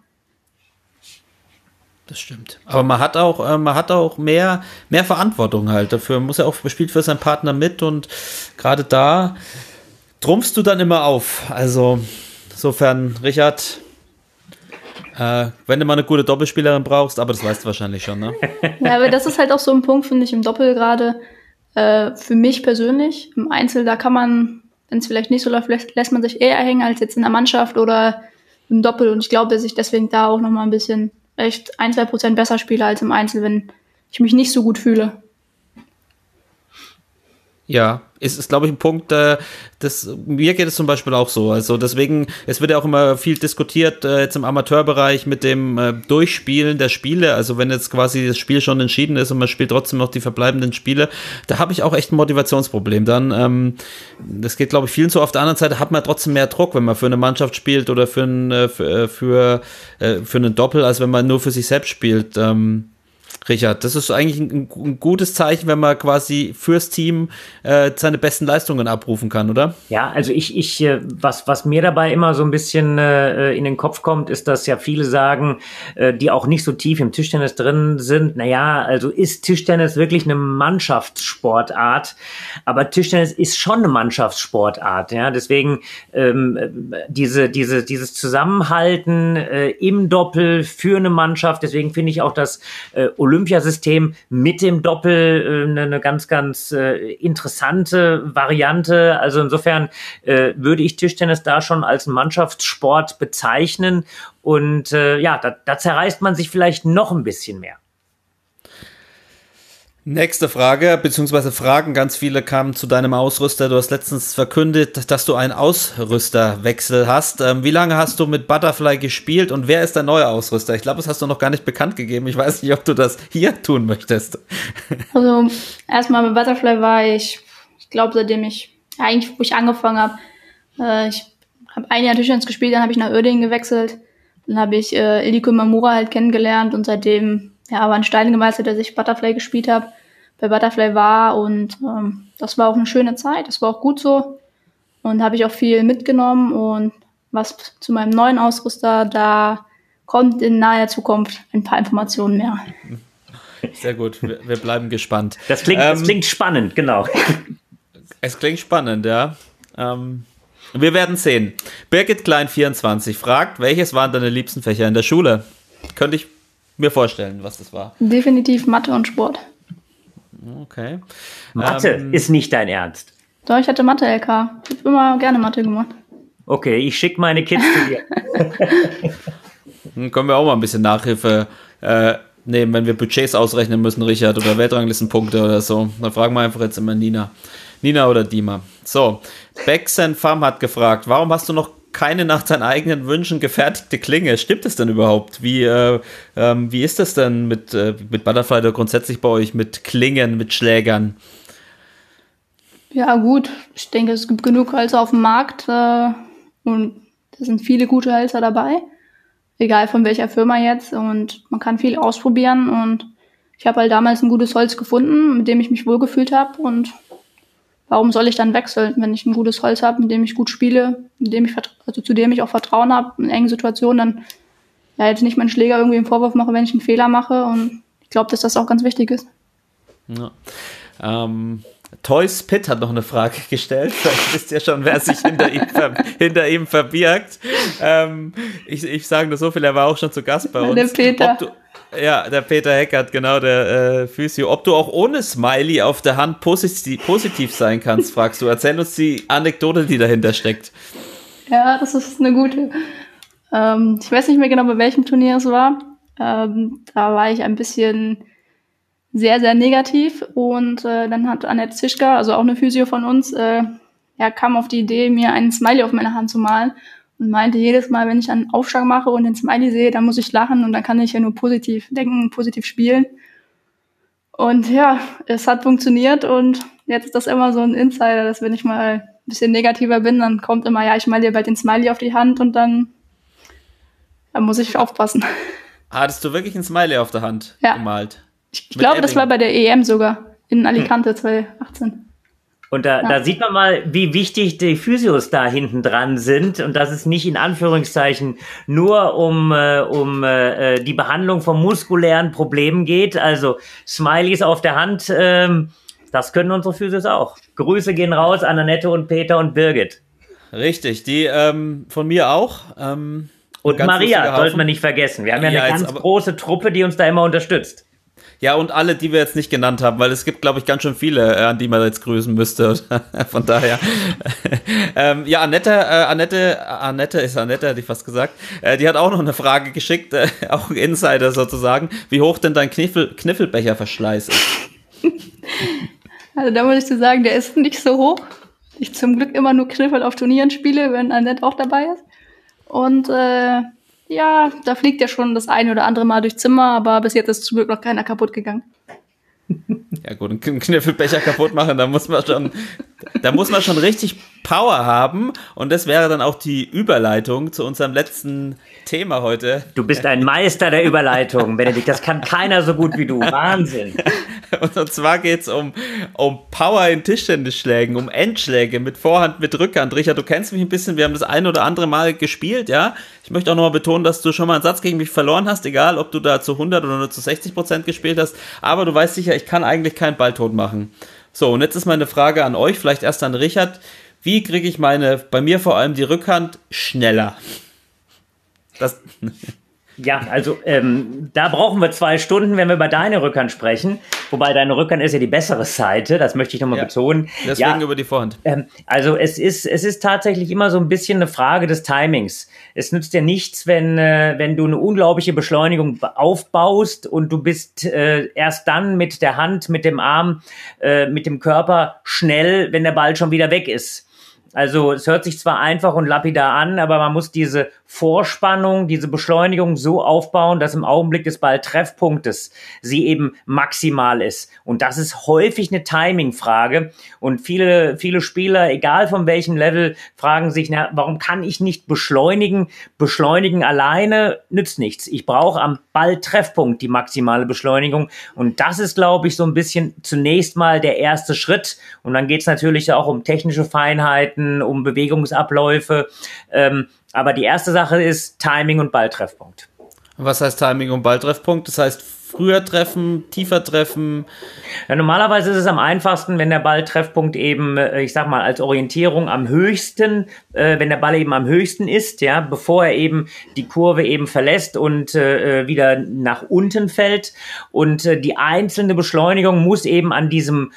Das stimmt. Aber man hat auch mehr Verantwortung halt. Dafür muss er auch, spielt für seinen Partner mit und gerade da trumpfst du dann immer auf. Also insofern, Richard, wenn du mal eine gute Doppelspielerin brauchst, aber das weißt du wahrscheinlich schon, ne? Ja, aber das ist halt auch so ein Punkt, finde ich, im Doppel gerade für mich persönlich. Im Einzel, da kann man, wenn es vielleicht nicht so läuft, lässt man sich eher hängen als jetzt in der Mannschaft oder im Doppel. Und ich glaube, dass ich deswegen da auch nochmal ein bisschen echt 1-2% besser spiele als im Einzel, wenn ich mich nicht so gut fühle. Ja, ist glaube ich, ein Punkt, mir geht es zum Beispiel auch so. Also deswegen, es wird ja auch immer viel diskutiert, jetzt im Amateurbereich mit dem Durchspielen der Spiele. Also wenn jetzt quasi das Spiel schon entschieden ist und man spielt trotzdem noch die verbleibenden Spiele, da habe ich auch echt ein Motivationsproblem. Dann, das geht, glaube ich, vielen so. Auf der anderen Seite hat man trotzdem mehr Druck, wenn man für eine Mannschaft spielt oder für einen Doppel, als wenn man nur für sich selbst spielt. Richard, das ist eigentlich ein gutes Zeichen, wenn man quasi fürs Team seine besten Leistungen abrufen kann, oder? Ja, also was mir dabei immer so ein bisschen in den Kopf kommt, ist, dass ja viele sagen, die auch nicht so tief im Tischtennis drin sind, naja, also ist Tischtennis wirklich eine Mannschaftssportart? Aber Tischtennis ist schon eine Mannschaftssportart, ja, deswegen dieses Zusammenhalten im Doppel für eine Mannschaft, deswegen finde ich auch das Olympiasystem mit dem Doppel eine ganz, ganz interessante Variante. Also insofern würde ich Tischtennis da schon als Mannschaftssport bezeichnen. Und da zerreißt man sich vielleicht noch ein bisschen mehr. Nächste Frage, beziehungsweise Fragen, ganz viele kamen zu deinem Ausrüster. Du hast letztens verkündet, dass du einen Ausrüsterwechsel hast. Wie lange hast du mit Butterfly gespielt und wer ist dein neuer Ausrüster? Ich glaube, das hast du noch gar nicht bekannt gegeben. Ich weiß nicht, ob du das hier tun möchtest. Also erstmal mit Butterfly war ich glaube, seitdem wo ich angefangen habe, ich habe ein Jahr Tischtennis gespielt, dann habe ich nach Uerdingen gewechselt. Dann habe ich Iliko Mamura halt kennengelernt und seitdem war ein Stein gemeißelt, dass ich Butterfly gespielt habe, bei Butterfly war und das war auch eine schöne Zeit, das war auch gut so und habe ich auch viel mitgenommen und was zu meinem neuen Ausrüster, da kommt in naher Zukunft ein paar Informationen mehr. Sehr gut, wir bleiben gespannt. Das klingt spannend, genau. Es klingt spannend, ja. Wir werden sehen. Birgit Klein24 fragt, welches waren deine liebsten Fächer in der Schule? Könnte ich mir vorstellen, was das war. Definitiv Mathe und Sport. Okay. Mathe ist nicht dein Ernst? Doch, ich hatte Mathe-LK. Ich habe immer gerne Mathe gemacht. Okay, ich schicke meine Kids zu dir. Dann können wir auch mal ein bisschen Nachhilfe nehmen, wenn wir Budgets ausrechnen müssen, Richard, oder Weltranglistenpunkte oder so. Dann fragen wir einfach jetzt immer Nina. Nina oder Dima. So, Bexen Farm hat gefragt, warum hast du noch keine nach deinen eigenen Wünschen gefertigte Klinge? Stimmt das denn überhaupt? Wie ist das denn mit Butterfly oder grundsätzlich bei euch mit Klingen, mit Schlägern? Ja gut, ich denke, es gibt genug Hölzer auf dem Markt und da sind viele gute Hölzer dabei, egal von welcher Firma jetzt und man kann viel ausprobieren und ich habe halt damals ein gutes Holz gefunden, mit dem ich mich wohlgefühlt habe und warum soll ich dann wechseln, wenn ich ein gutes Holz habe, mit dem ich gut spiele, zu dem ich auch Vertrauen habe in engen Situationen, dann jetzt nicht meinen Schläger irgendwie einen Vorwurf mache, wenn ich einen Fehler mache und ich glaube, dass das auch ganz wichtig ist. Ja. Toys Pitt hat noch eine Frage gestellt. Vielleicht wisst ihr schon, wer sich hinter ihm verbirgt. Ich sage nur so viel, er war auch schon zu Gast bei uns. Der Peter. Der Peter Heckert, genau, der Physio. Ob du auch ohne Smiley auf der Hand positiv sein kannst, fragst du. Erzähl uns die Anekdote, die dahinter steckt. Ja, das ist eine gute. Ich weiß nicht mehr genau, bei welchem Turnier es war. Da war ich ein bisschen sehr, sehr negativ und dann hat Annette Zischka, also auch eine Physio von uns, kam auf die Idee, mir einen Smiley auf meine Hand zu malen und meinte, jedes Mal, wenn ich einen Aufschlag mache und den Smiley sehe, dann muss ich lachen und dann kann ich ja nur positiv denken, positiv spielen. Und ja, es hat funktioniert und jetzt ist das immer so ein Insider, dass wenn ich mal ein bisschen negativer bin, dann kommt immer, ich male dir bald den Smiley auf die Hand und dann muss ich aufpassen. Hattest du wirklich einen Smiley auf der Hand gemalt? Ich glaube, das war bei der EM sogar, in Alicante 2018. Und da sieht man mal, wie wichtig die Physios da hinten dran sind und dass es nicht in Anführungszeichen nur um die Behandlung von muskulären Problemen geht. Also Smileys auf der Hand, das können unsere Physios auch. Grüße gehen raus an Annette und Peter und Birgit. Richtig, die von mir auch. Und Maria sollten wir nicht vergessen. Wir haben ja eine ganz große Truppe, die uns da immer unterstützt. Ja, und alle, die wir jetzt nicht genannt haben, weil es gibt, glaube ich, ganz schön viele, an die man jetzt grüßen müsste. Von daher. Annette, hätte ich fast gesagt. Die hat auch noch eine Frage geschickt, auch ein Insider sozusagen, wie hoch denn dein Kniffelbecherverschleiß ist. Also da muss ich dir sagen, der ist nicht so hoch. Ich zum Glück immer nur Kniffel auf Turnieren spiele, wenn Annette auch dabei ist. Und ja, da fliegt ja schon das eine oder andere Mal durchs Zimmer, aber bis jetzt ist zum Glück noch keiner kaputt gegangen. Ja gut, einen Kniffelbecher kaputt machen, da muss man schon richtig Power haben, und das wäre dann auch die Überleitung zu unserem letzten Thema heute. Du bist ein Meister der Überleitung, Benedikt, das kann keiner so gut wie du, Wahnsinn. Und zwar geht's um Power in Tischtennisschlägen, um Endschläge mit Vorhand, mit Rückhand. Richard, du kennst mich ein bisschen, wir haben das ein oder andere Mal gespielt, ja. Ich möchte auch nochmal betonen, dass du schon mal einen Satz gegen mich verloren hast, egal ob du da zu 100 oder nur zu 60% gespielt hast, aber du weißt sicher, ich kann eigentlich keinen Ball tot machen. So, und jetzt ist meine Frage an euch, vielleicht erst an Richard, wie kriege ich bei mir vor allem die Rückhand schneller? Ja, also da brauchen wir 2 Stunden, wenn wir über deine Rückhand sprechen. Wobei deine Rückhand ist ja die bessere Seite, das möchte ich nochmal betonen. Deswegen über die Vorhand. Also es ist tatsächlich immer so ein bisschen eine Frage des Timings. Es nützt dir nichts, wenn du eine unglaubliche Beschleunigung aufbaust und du bist erst dann mit der Hand, mit dem Arm, mit dem Körper schnell, wenn der Ball schon wieder weg ist. Also es hört sich zwar einfach und lapidar an, aber man muss diese Vorspannung, diese Beschleunigung so aufbauen, dass im Augenblick des Balltreffpunktes sie eben maximal ist. Und das ist häufig eine Timing-Frage. Und viele Spieler, egal von welchem Level, fragen sich, warum kann ich nicht beschleunigen? Beschleunigen alleine nützt nichts. Ich brauche am Balltreffpunkt die maximale Beschleunigung. Und das ist, glaube ich, so ein bisschen zunächst mal der erste Schritt. Und dann geht es natürlich auch um technische Feinheiten, um Bewegungsabläufe. Aber die erste Sache ist Timing und Balltreffpunkt. Was heißt Timing und Balltreffpunkt? Das heißt früher treffen, tiefer treffen? Ja, normalerweise ist es am einfachsten, wenn der Balltreffpunkt eben, ich sag mal, als Orientierung am höchsten, wenn der Ball eben am höchsten ist, ja, bevor er eben die Kurve eben verlässt und wieder nach unten fällt. Und die einzelne Beschleunigung muss eben an diesem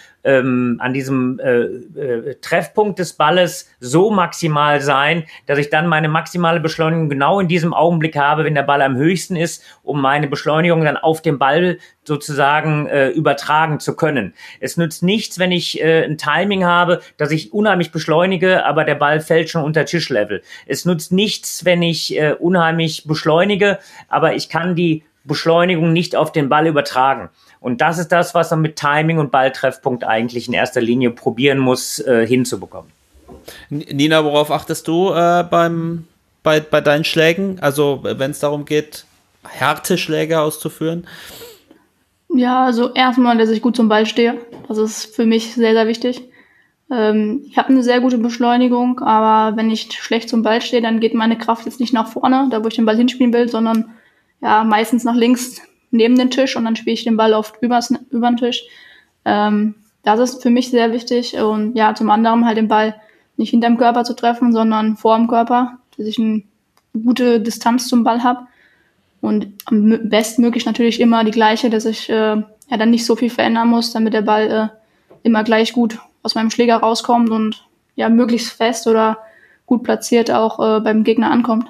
Treffpunkt des Balles so maximal sein, dass ich dann meine maximale Beschleunigung genau in diesem Augenblick habe, wenn der Ball am höchsten ist, um meine Beschleunigung dann auf den Ball sozusagen übertragen zu können. Es nützt nichts, wenn ich ein Timing habe, dass ich unheimlich beschleunige, aber der Ball fällt schon unter Tischlevel. Es nützt nichts, wenn ich unheimlich beschleunige, aber ich kann die Beschleunigung nicht auf den Ball übertragen. Und das ist das, was man mit Timing und Balltreffpunkt eigentlich in erster Linie probieren muss, hinzubekommen. Nina, worauf achtest du bei deinen Schlägen? Also wenn es darum geht, harte Schläge auszuführen? Ja, also erstmal, dass ich gut zum Ball stehe. Das ist für mich sehr, sehr wichtig. Ich habe eine sehr gute Beschleunigung, aber wenn ich schlecht zum Ball stehe, dann geht meine Kraft jetzt nicht nach vorne, da wo ich den Ball hinspielen will, sondern ja meistens nach links neben den Tisch, und dann spiele ich den Ball oft über den Tisch. Das ist für mich sehr wichtig, und ja, zum anderen halt den Ball nicht hinterm Körper zu treffen, sondern vor dem Körper, dass ich eine gute Distanz zum Ball habe, und am bestmöglich natürlich immer die gleiche, dass ich dann nicht so viel verändern muss, damit der Ball immer gleich gut aus meinem Schläger rauskommt und ja möglichst fest oder gut platziert auch beim Gegner ankommt.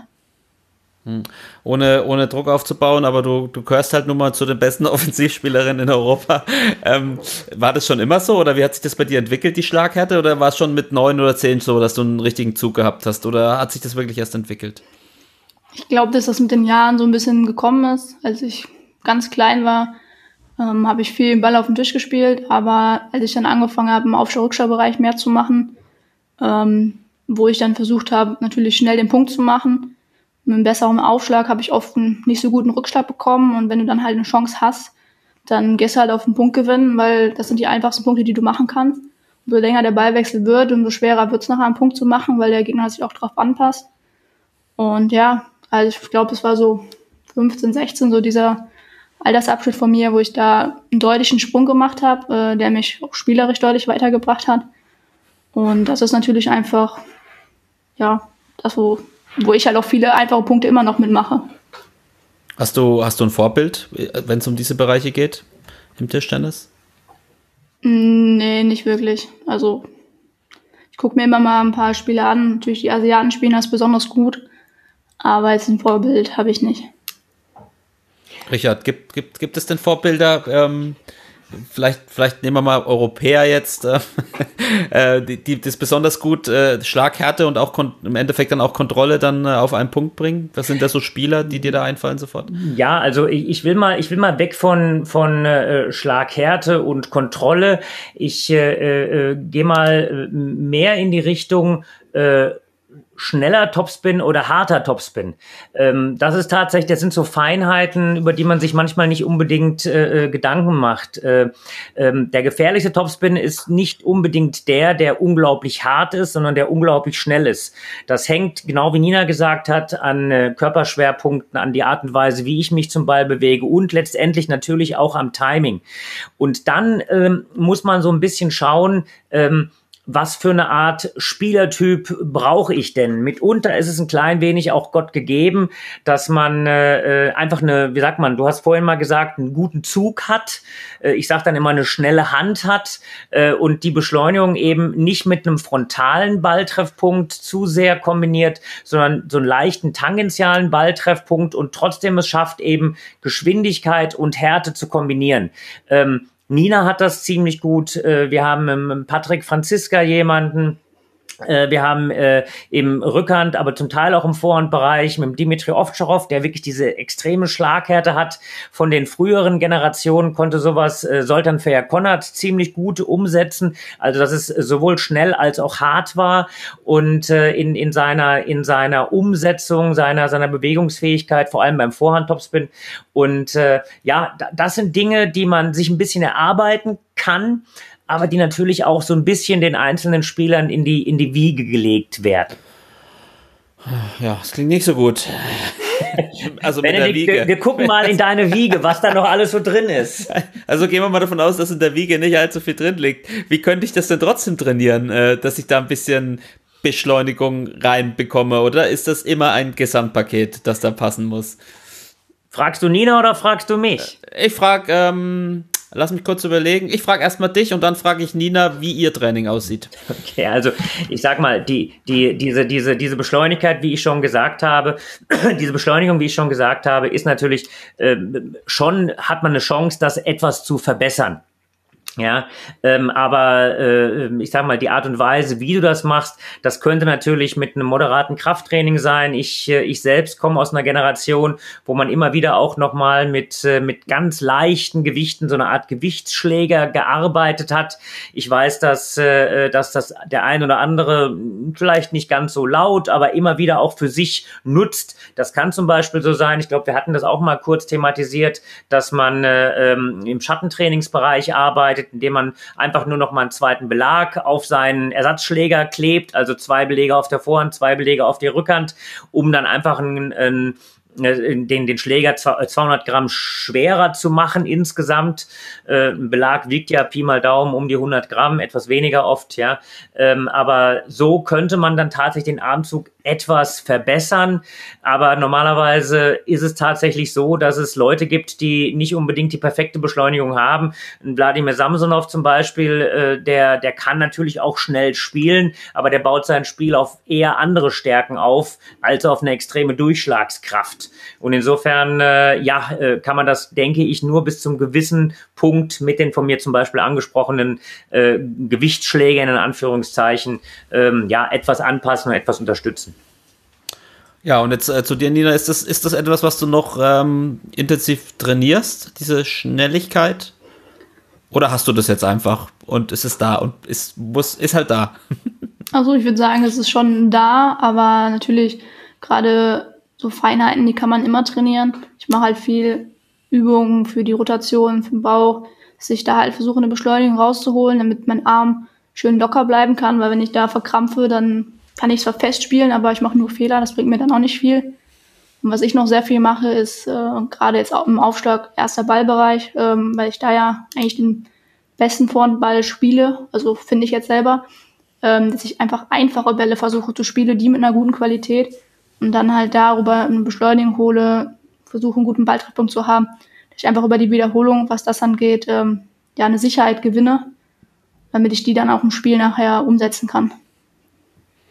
Ohne Druck aufzubauen, aber du gehörst halt nun mal zu den besten Offensivspielerinnen in Europa. War das schon immer so, oder wie hat sich das bei dir entwickelt, die Schlaghärte, oder war es schon mit 9 oder 10 so, dass du einen richtigen Zug gehabt hast, oder hat sich das wirklich erst entwickelt? Ich glaube, dass das mit den Jahren so ein bisschen gekommen ist. Als ich ganz klein war, habe ich viel Ball auf dem Tisch gespielt, aber als ich dann angefangen habe, im Aufschau-Rückschau-Bereich mehr zu machen, wo ich dann versucht habe, natürlich schnell den Punkt zu machen, mit einem besseren Aufschlag habe ich oft einen nicht so guten Rückschlag bekommen, und wenn du dann halt eine Chance hast, dann gehst du halt auf den Punkt gewinnen, weil das sind die einfachsten Punkte, die du machen kannst. Umso länger der Ballwechsel wird, umso schwerer wird es nachher einen Punkt zu machen, weil der Gegner sich auch darauf anpasst. Und ja, also ich glaube, es war so 15, 16, so dieser Altersabschnitt von mir, wo ich da einen deutlichen Sprung gemacht habe, der mich auch spielerisch deutlich weitergebracht hat. Und das ist natürlich einfach, ja, das, wo ich halt auch viele einfache Punkte immer noch mitmache. Hast du ein Vorbild, wenn es um diese Bereiche geht, im Tischtennis? Nee, nicht wirklich. Also ich gucke mir immer mal ein paar Spiele an. Natürlich die Asiaten spielen das besonders gut, aber jetzt ein Vorbild habe ich nicht. Richard, gibt es denn Vorbilder, vielleicht nehmen wir mal Europäer jetzt, die das besonders gut Schlaghärte und auch im Endeffekt dann auch Kontrolle dann auf einen Punkt bringen? Was sind da so Spieler, die dir da einfallen sofort? Ja, also ich will mal weg von Schlaghärte und Kontrolle. Ich gehe mal mehr in die Richtung schneller Topspin oder harter Topspin. Das sind so Feinheiten, über die man sich manchmal nicht unbedingt Gedanken macht. Der gefährlichste Topspin ist nicht unbedingt der unglaublich hart ist, sondern der unglaublich schnell ist. Das hängt, genau wie Nina gesagt hat, an Körperschwerpunkten, an die Art und Weise, wie ich mich zum Ball bewege und letztendlich natürlich auch am Timing. Und dann muss man so ein bisschen schauen, was für eine Art Spielertyp brauche ich denn? Mitunter ist es ein klein wenig auch Gott gegeben, dass man einfach du hast vorhin mal gesagt, einen guten Zug hat. Ich sage dann immer, eine schnelle Hand hat und die Beschleunigung eben nicht mit einem frontalen Balltreffpunkt zu sehr kombiniert, sondern so einen leichten tangentialen Balltreffpunkt und trotzdem es schafft, eben Geschwindigkeit und Härte zu kombinieren. Nina hat das ziemlich gut. Wir haben im Patrick Franziska jemanden. Wir haben im Rückhand, aber zum Teil auch im Vorhandbereich mit dem Dimitri Ovtcharov, der wirklich diese extreme Schlaghärte hat. Von den früheren Generationen konnte sowas Zoltan Fejer-Konnerth ziemlich gut umsetzen. Also dass es sowohl schnell als auch hart war und in seiner Umsetzung, seiner Bewegungsfähigkeit, vor allem beim Vorhand-Topspin. Und das sind Dinge, die man sich ein bisschen erarbeiten kann, aber die natürlich auch so ein bisschen den einzelnen Spielern in die Wiege gelegt werden. Ja, das klingt nicht so gut. Also mit Benedikt, der Wiege. Wir gucken mal in deine Wiege, was da noch alles so drin ist. Also gehen wir mal davon aus, dass in der Wiege nicht allzu viel drin liegt. Wie könnte ich das denn trotzdem trainieren, dass ich da ein bisschen Beschleunigung reinbekomme? Oder ist das immer ein Gesamtpaket, das da passen muss? Fragst du Nina oder fragst du mich? Ich frage, lass mich kurz überlegen. Ich frage erstmal dich und dann frage ich Nina, wie ihr Training aussieht. Okay, also ich sag mal, diese Beschleunigkeit, wie ich schon gesagt habe, diese Beschleunigung, wie ich schon gesagt habe, ist natürlich hat man eine Chance, das etwas zu verbessern. Ja, aber ich sag mal, die Art und Weise, wie du das machst, das könnte natürlich mit einem moderaten Krafttraining sein. Ich selbst komme aus einer Generation, wo man immer wieder auch nochmal mit ganz leichten Gewichten, so eine Art Gewichtsschläger gearbeitet hat. Ich weiß, dass das der ein oder andere vielleicht nicht ganz so laut, aber immer wieder auch für sich nutzt. Das kann zum Beispiel so sein, ich glaube, wir hatten das auch mal kurz thematisiert, dass man im Schattentrainingsbereich arbeitet, indem man einfach nur noch mal einen zweiten Belag auf seinen Ersatzschläger klebt, also 2 Belege auf der Vorhand, 2 Belege auf der Rückhand, um dann einfach den Schläger 200 Gramm schwerer zu machen insgesamt. Ein Belag wiegt ja Pi mal Daumen um die 100 Gramm, etwas weniger oft, ja. Aber so könnte man dann tatsächlich den Armzug etwas verbessern. Aber normalerweise ist es tatsächlich so, dass es Leute gibt, die nicht unbedingt die perfekte Beschleunigung haben. Wladimir Samsonov zum Beispiel, der kann natürlich auch schnell spielen, aber der baut sein Spiel auf eher andere Stärken auf, als auf eine extreme Durchschlagskraft. Und insofern, kann man das, denke ich, nur bis zum gewissen Punkt mit den von mir zum Beispiel angesprochenen Gewichtsschlägern in Anführungszeichen, etwas anpassen und etwas unterstützen. Ja, und jetzt zu dir, Nina, ist das etwas, was du noch intensiv trainierst, diese Schnelligkeit? Oder hast du das jetzt einfach und ist es da und ist halt da? Also ich würde sagen, es ist schon da, aber natürlich gerade so Feinheiten, die kann man immer trainieren. Ich mache halt viel Übungen für die Rotation, für den Bauch, dass ich da halt versuche, eine Beschleunigung rauszuholen, damit mein Arm schön locker bleiben kann, weil wenn ich da verkrampfe, dann kann ich zwar festspielen, aber ich mache nur Fehler, das bringt mir dann auch nicht viel. Und was ich noch sehr viel mache, ist gerade jetzt auch im Aufschlag erster Ballbereich, weil ich da ja eigentlich den besten Vorhandball spiele, also finde ich jetzt selber, dass ich einfach einfache Bälle versuche zu spielen, die mit einer guten Qualität und dann halt darüber eine Beschleunigung hole, versuche einen guten Balltreffpunkt zu haben, dass ich einfach über die Wiederholung, was das angeht, eine Sicherheit gewinne, damit ich die dann auch im Spiel nachher umsetzen kann.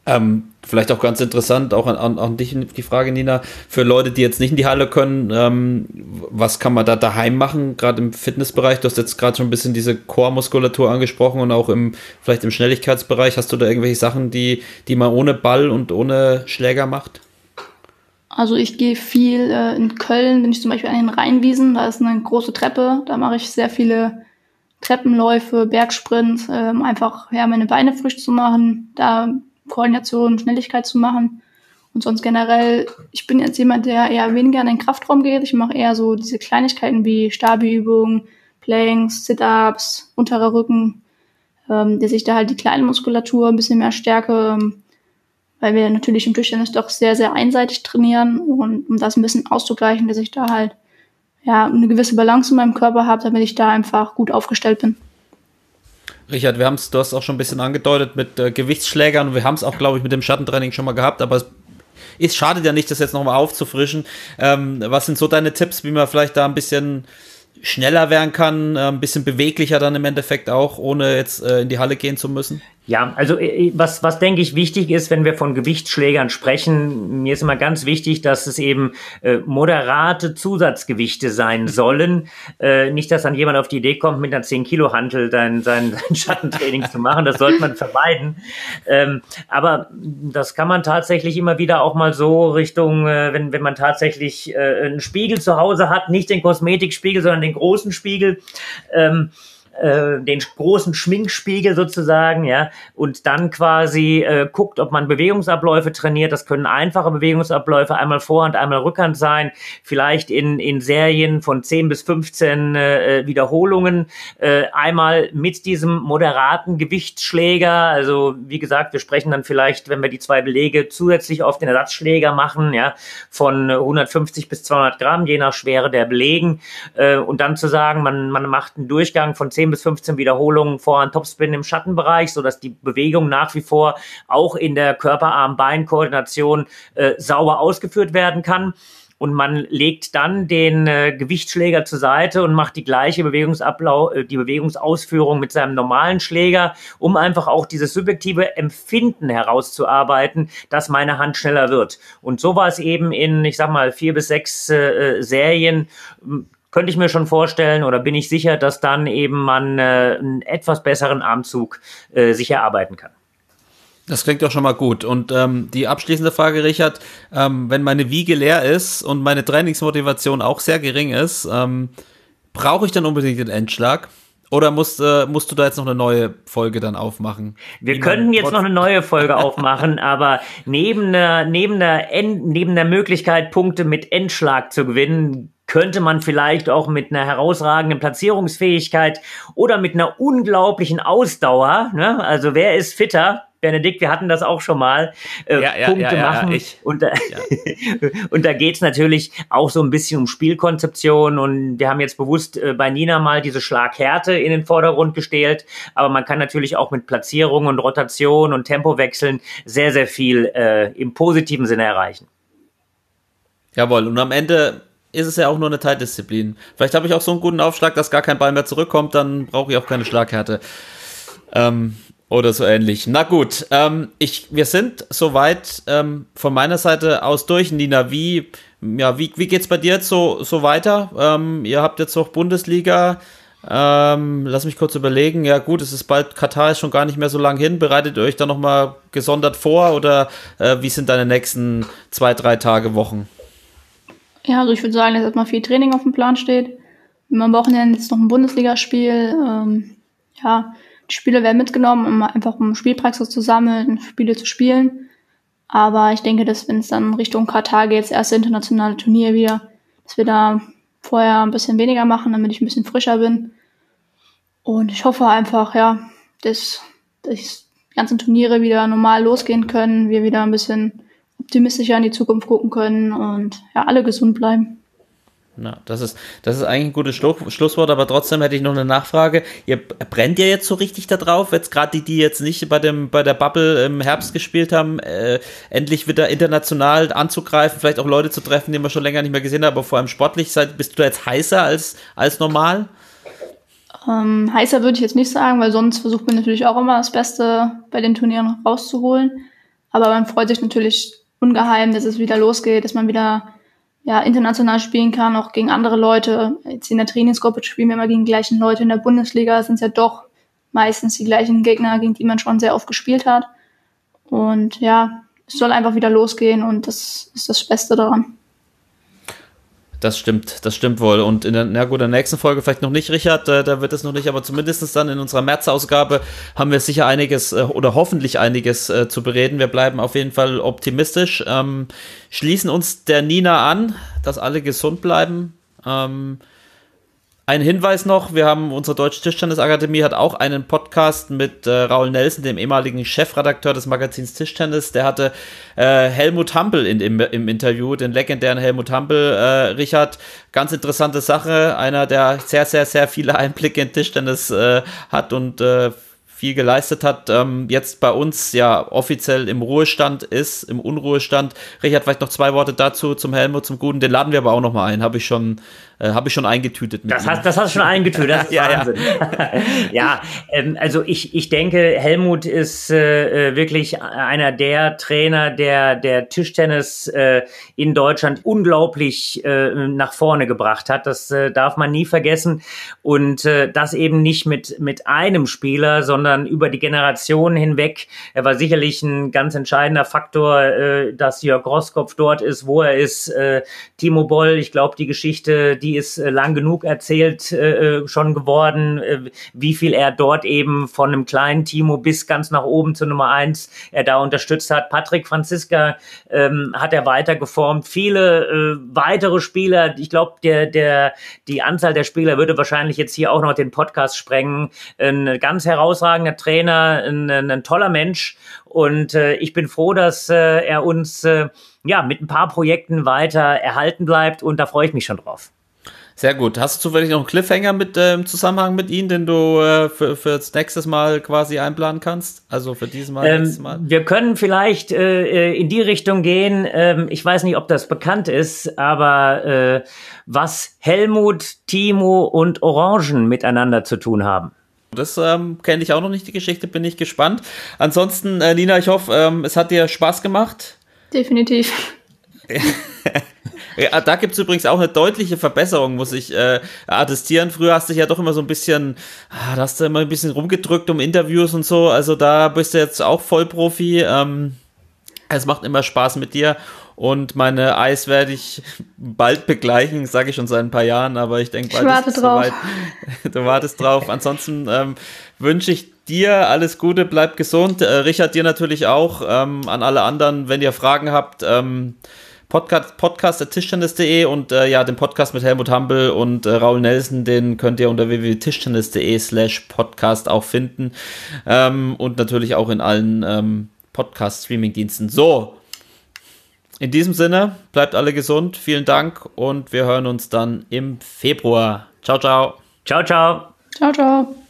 Vielleicht auch ganz interessant, auch an dich die Frage, Nina, für Leute, die jetzt nicht in die Halle können, was kann man da daheim machen, gerade im Fitnessbereich? Du hast jetzt gerade schon ein bisschen diese Core-Muskulatur angesprochen und auch vielleicht im Schnelligkeitsbereich. Hast du da irgendwelche Sachen, die man ohne Ball und ohne Schläger macht? Also ich gehe viel in Köln, bin ich zum Beispiel an den Rheinwiesen, da ist eine große Treppe, da mache ich sehr viele Treppenläufe, Bergsprints, einfach meine Beine frisch zu machen, da Koordination, Schnelligkeit zu machen. Und sonst generell, ich bin jetzt jemand, der eher weniger in den Kraftraum geht. Ich mache eher so diese Kleinigkeiten wie Stabi-Übungen, Planks, Sit-Ups, unterer Rücken, dass ich da halt die kleine Muskulatur ein bisschen mehr stärke, weil wir natürlich im Tischtennis doch sehr, sehr einseitig trainieren. Und um das ein bisschen auszugleichen, dass ich da halt eine gewisse Balance in meinem Körper habe, damit ich da einfach gut aufgestellt bin. Richard, du hast es auch schon ein bisschen angedeutet mit Gewichtsschlägern und wir haben es auch, glaube ich, mit dem Schattentraining schon mal gehabt, aber es schadet ja nicht, das jetzt nochmal aufzufrischen. Was sind so deine Tipps, wie man vielleicht da ein bisschen schneller werden kann, ein bisschen beweglicher dann im Endeffekt auch, ohne jetzt in die Halle gehen zu müssen? Ja, also was denke ich wichtig ist, wenn wir von Gewichtsschlägern sprechen, mir ist immer ganz wichtig, dass es eben moderate Zusatzgewichte sein sollen. Nicht, dass dann jemand auf die Idee kommt, mit einer 10-Kilo-Hantel sein Schattentraining zu machen. Das sollte man vermeiden. Aber das kann man tatsächlich immer wieder auch mal so Richtung, wenn man tatsächlich einen Spiegel zu Hause hat, nicht den Kosmetikspiegel, sondern den großen Spiegel, den großen Schminkspiegel sozusagen, ja, und dann quasi guckt, ob man Bewegungsabläufe trainiert. Das können einfache Bewegungsabläufe, einmal Vorhand, einmal Rückhand sein, vielleicht in Serien von 10 bis 15 Wiederholungen, einmal mit diesem moderaten Gewichtsschläger. Also wie gesagt, wir sprechen dann vielleicht, wenn wir die 2 Belege zusätzlich auf den Ersatzschläger machen, ja, von 150 bis 200 Gramm, je nach Schwere der Belegen, und dann zu sagen, man macht einen Durchgang von 10 bis 15 Wiederholungen Vorhand Topspin im Schattenbereich, sodass die Bewegung nach wie vor auch in der Körper-Arm-Bein-Koordination sauber ausgeführt werden kann. Und man legt dann den Gewichtsschläger zur Seite und macht die gleiche Bewegungsausführung mit seinem normalen Schläger, um einfach auch dieses subjektive Empfinden herauszuarbeiten, dass meine Hand schneller wird. Und so war es eben in, ich sag mal, 4 bis 6 Serien. Könnte ich mir schon vorstellen oder bin ich sicher, dass dann eben man einen etwas besseren Armzug sich erarbeiten kann. Das klingt doch schon mal gut. Und die abschließende Frage, Richard, wenn meine Wiege leer ist und meine Trainingsmotivation auch sehr gering ist, brauche ich dann unbedingt den Endschlag? Oder musst du da jetzt noch eine neue Folge dann aufmachen? Wir könnten jetzt noch eine neue Folge aufmachen, aber neben der Möglichkeit, Punkte mit Endschlag zu gewinnen, könnte man vielleicht auch mit einer herausragenden Platzierungsfähigkeit oder mit einer unglaublichen Ausdauer, ne? Also wer ist fitter? Benedikt, wir hatten das auch schon mal, Punkte machen. Und da geht's natürlich auch so ein bisschen um Spielkonzeption und wir haben jetzt bewusst bei Nina mal diese Schlaghärte in den Vordergrund gestellt, aber man kann natürlich auch mit Platzierung und Rotation und Tempowechseln sehr, sehr viel im positiven Sinne erreichen. Jawohl, und am Ende ist es ja auch nur eine Teildisziplin. Vielleicht habe ich auch so einen guten Aufschlag, dass gar kein Ball mehr zurückkommt, dann brauche ich auch keine Schlaghärte. Oder so ähnlich. Na gut, wir sind soweit von meiner Seite aus durch. Nina, wie geht's bei dir jetzt so weiter? Ihr habt jetzt noch Bundesliga. Lass mich kurz überlegen. Ja gut, es ist bald, Katar ist schon gar nicht mehr so lang hin. Bereitet ihr euch da nochmal gesondert vor oder wie sind deine nächsten 2-3 Tage, Wochen? Ja, also ich würde sagen, dass erstmal viel Training auf dem Plan steht. Am Wochenende ist noch ein Bundesligaspiel. Die Spiele werden mitgenommen, um Spielpraxis zu sammeln, Spiele zu spielen. Aber ich denke, dass wenn es dann Richtung Katar geht, das erste internationale Turnier wieder, dass wir da vorher ein bisschen weniger machen, damit ich ein bisschen frischer bin. Und ich hoffe einfach, dass die ganzen Turniere wieder normal losgehen können, wir wieder ein bisschen optimistischer in die Zukunft gucken können und alle gesund bleiben. Na, das ist eigentlich ein gutes Schlusswort, aber trotzdem hätte ich noch eine Nachfrage. Ihr brennt ja jetzt so richtig da drauf, jetzt gerade die jetzt nicht bei der Bubble im Herbst gespielt haben, endlich wieder international anzugreifen, vielleicht auch Leute zu treffen, die man schon länger nicht mehr gesehen hat, aber vor allem sportlich. Bist du da jetzt heißer als normal? Heißer würde ich jetzt nicht sagen, weil sonst versucht man natürlich auch immer das Beste bei den Turnieren rauszuholen. Aber man freut sich natürlich ungeheim, dass es wieder losgeht, dass man wieder international spielen kann, auch gegen andere Leute. Jetzt in der Trainingsgruppe spielen wir immer gegen die gleichen Leute. In der Bundesliga sind es ja doch meistens die gleichen Gegner, gegen die man schon sehr oft gespielt hat. Und ja, es soll einfach wieder losgehen und das ist das Beste daran. Das stimmt wohl. Und in der nächsten Folge vielleicht noch nicht, Richard, da wird es noch nicht, aber zumindest dann in unserer März-Ausgabe haben wir sicher einiges oder hoffentlich einiges zu bereden. Wir bleiben auf jeden Fall optimistisch, schließen uns der Nina an, dass alle gesund bleiben. Ein Hinweis noch, wir haben, unsere Deutsche Tischtennisakademie hat auch einen Podcast mit Raul Nelson, dem ehemaligen Chefredakteur des Magazins Tischtennis. Der hatte Helmut Hampel im Interview, den legendären Helmut Hampel. Richard, ganz interessante Sache, einer, der sehr, sehr, sehr viele Einblicke in Tischtennis hat und viel geleistet hat, jetzt bei uns ja offiziell im Ruhestand ist, im Unruhestand. Richard, vielleicht noch 2 Worte dazu zum Helmut, zum Guten. Den laden wir aber auch noch mal ein, habe ich schon eingetütet. Das hast du schon eingetütet, das ist Wahnsinn. Ja, also ich denke, Helmut ist wirklich einer der Trainer, der Tischtennis in Deutschland unglaublich nach vorne gebracht hat. Das darf man nie vergessen. Und das eben nicht mit einem Spieler, sondern über die Generationen hinweg. Er war sicherlich ein ganz entscheidender Faktor, dass Jörg Roskopf dort ist, wo er ist. Timo Boll, ich glaube, die Geschichte, die ist lang genug erzählt schon geworden, wie viel er dort eben von einem kleinen Timo bis ganz nach oben zur Nummer 1 er da unterstützt hat. Patrick Franziska hat er weiter geformt. Viele weitere Spieler, ich glaube, die Anzahl der Spieler würde wahrscheinlich jetzt hier auch noch den Podcast sprengen. Ein ganz herausragender Trainer, ein toller Mensch und ich bin froh, dass er uns mit ein paar Projekten weiter erhalten bleibt und da freue ich mich schon drauf. Sehr gut. Hast du zufällig noch einen Cliffhanger im Zusammenhang mit ihm, den du für das nächste Mal quasi einplanen kannst? Also für dieses Mal, nächstes Mal? Wir können vielleicht in die Richtung gehen. Ich weiß nicht, ob das bekannt ist, aber was Helmut, Timo und Orangen miteinander zu tun haben. Das kenne ich auch noch nicht, die Geschichte, bin ich gespannt. Ansonsten, Nina, ich hoffe, es hat dir Spaß gemacht. Definitiv. Ja, da gibt es übrigens auch eine deutliche Verbesserung, muss ich attestieren. Früher hast du dich ja doch immer so ein bisschen, da hast du immer ein bisschen rumgedrückt um Interviews und so. Also da bist du jetzt auch Vollprofi. Es macht immer Spaß mit dir. Und meine Eis werde ich bald begleichen, sage ich schon seit ein paar Jahren, aber ich denke, bald ist es soweit. Du wartest drauf. Ansonsten wünsche ich dir alles Gute, bleib gesund. Richard, dir natürlich auch. An alle anderen, wenn ihr Fragen habt, podcast@tischtennis.de und den Podcast mit Helmut Hampel und Raul Nelson, den könnt ihr unter www.tischtennis.de/podcast auch finden und natürlich auch in allen Podcast-Streaming-Diensten. So, in diesem Sinne, bleibt alle gesund, vielen Dank und wir hören uns dann im Februar. Ciao, ciao. Ciao, ciao. Ciao, ciao.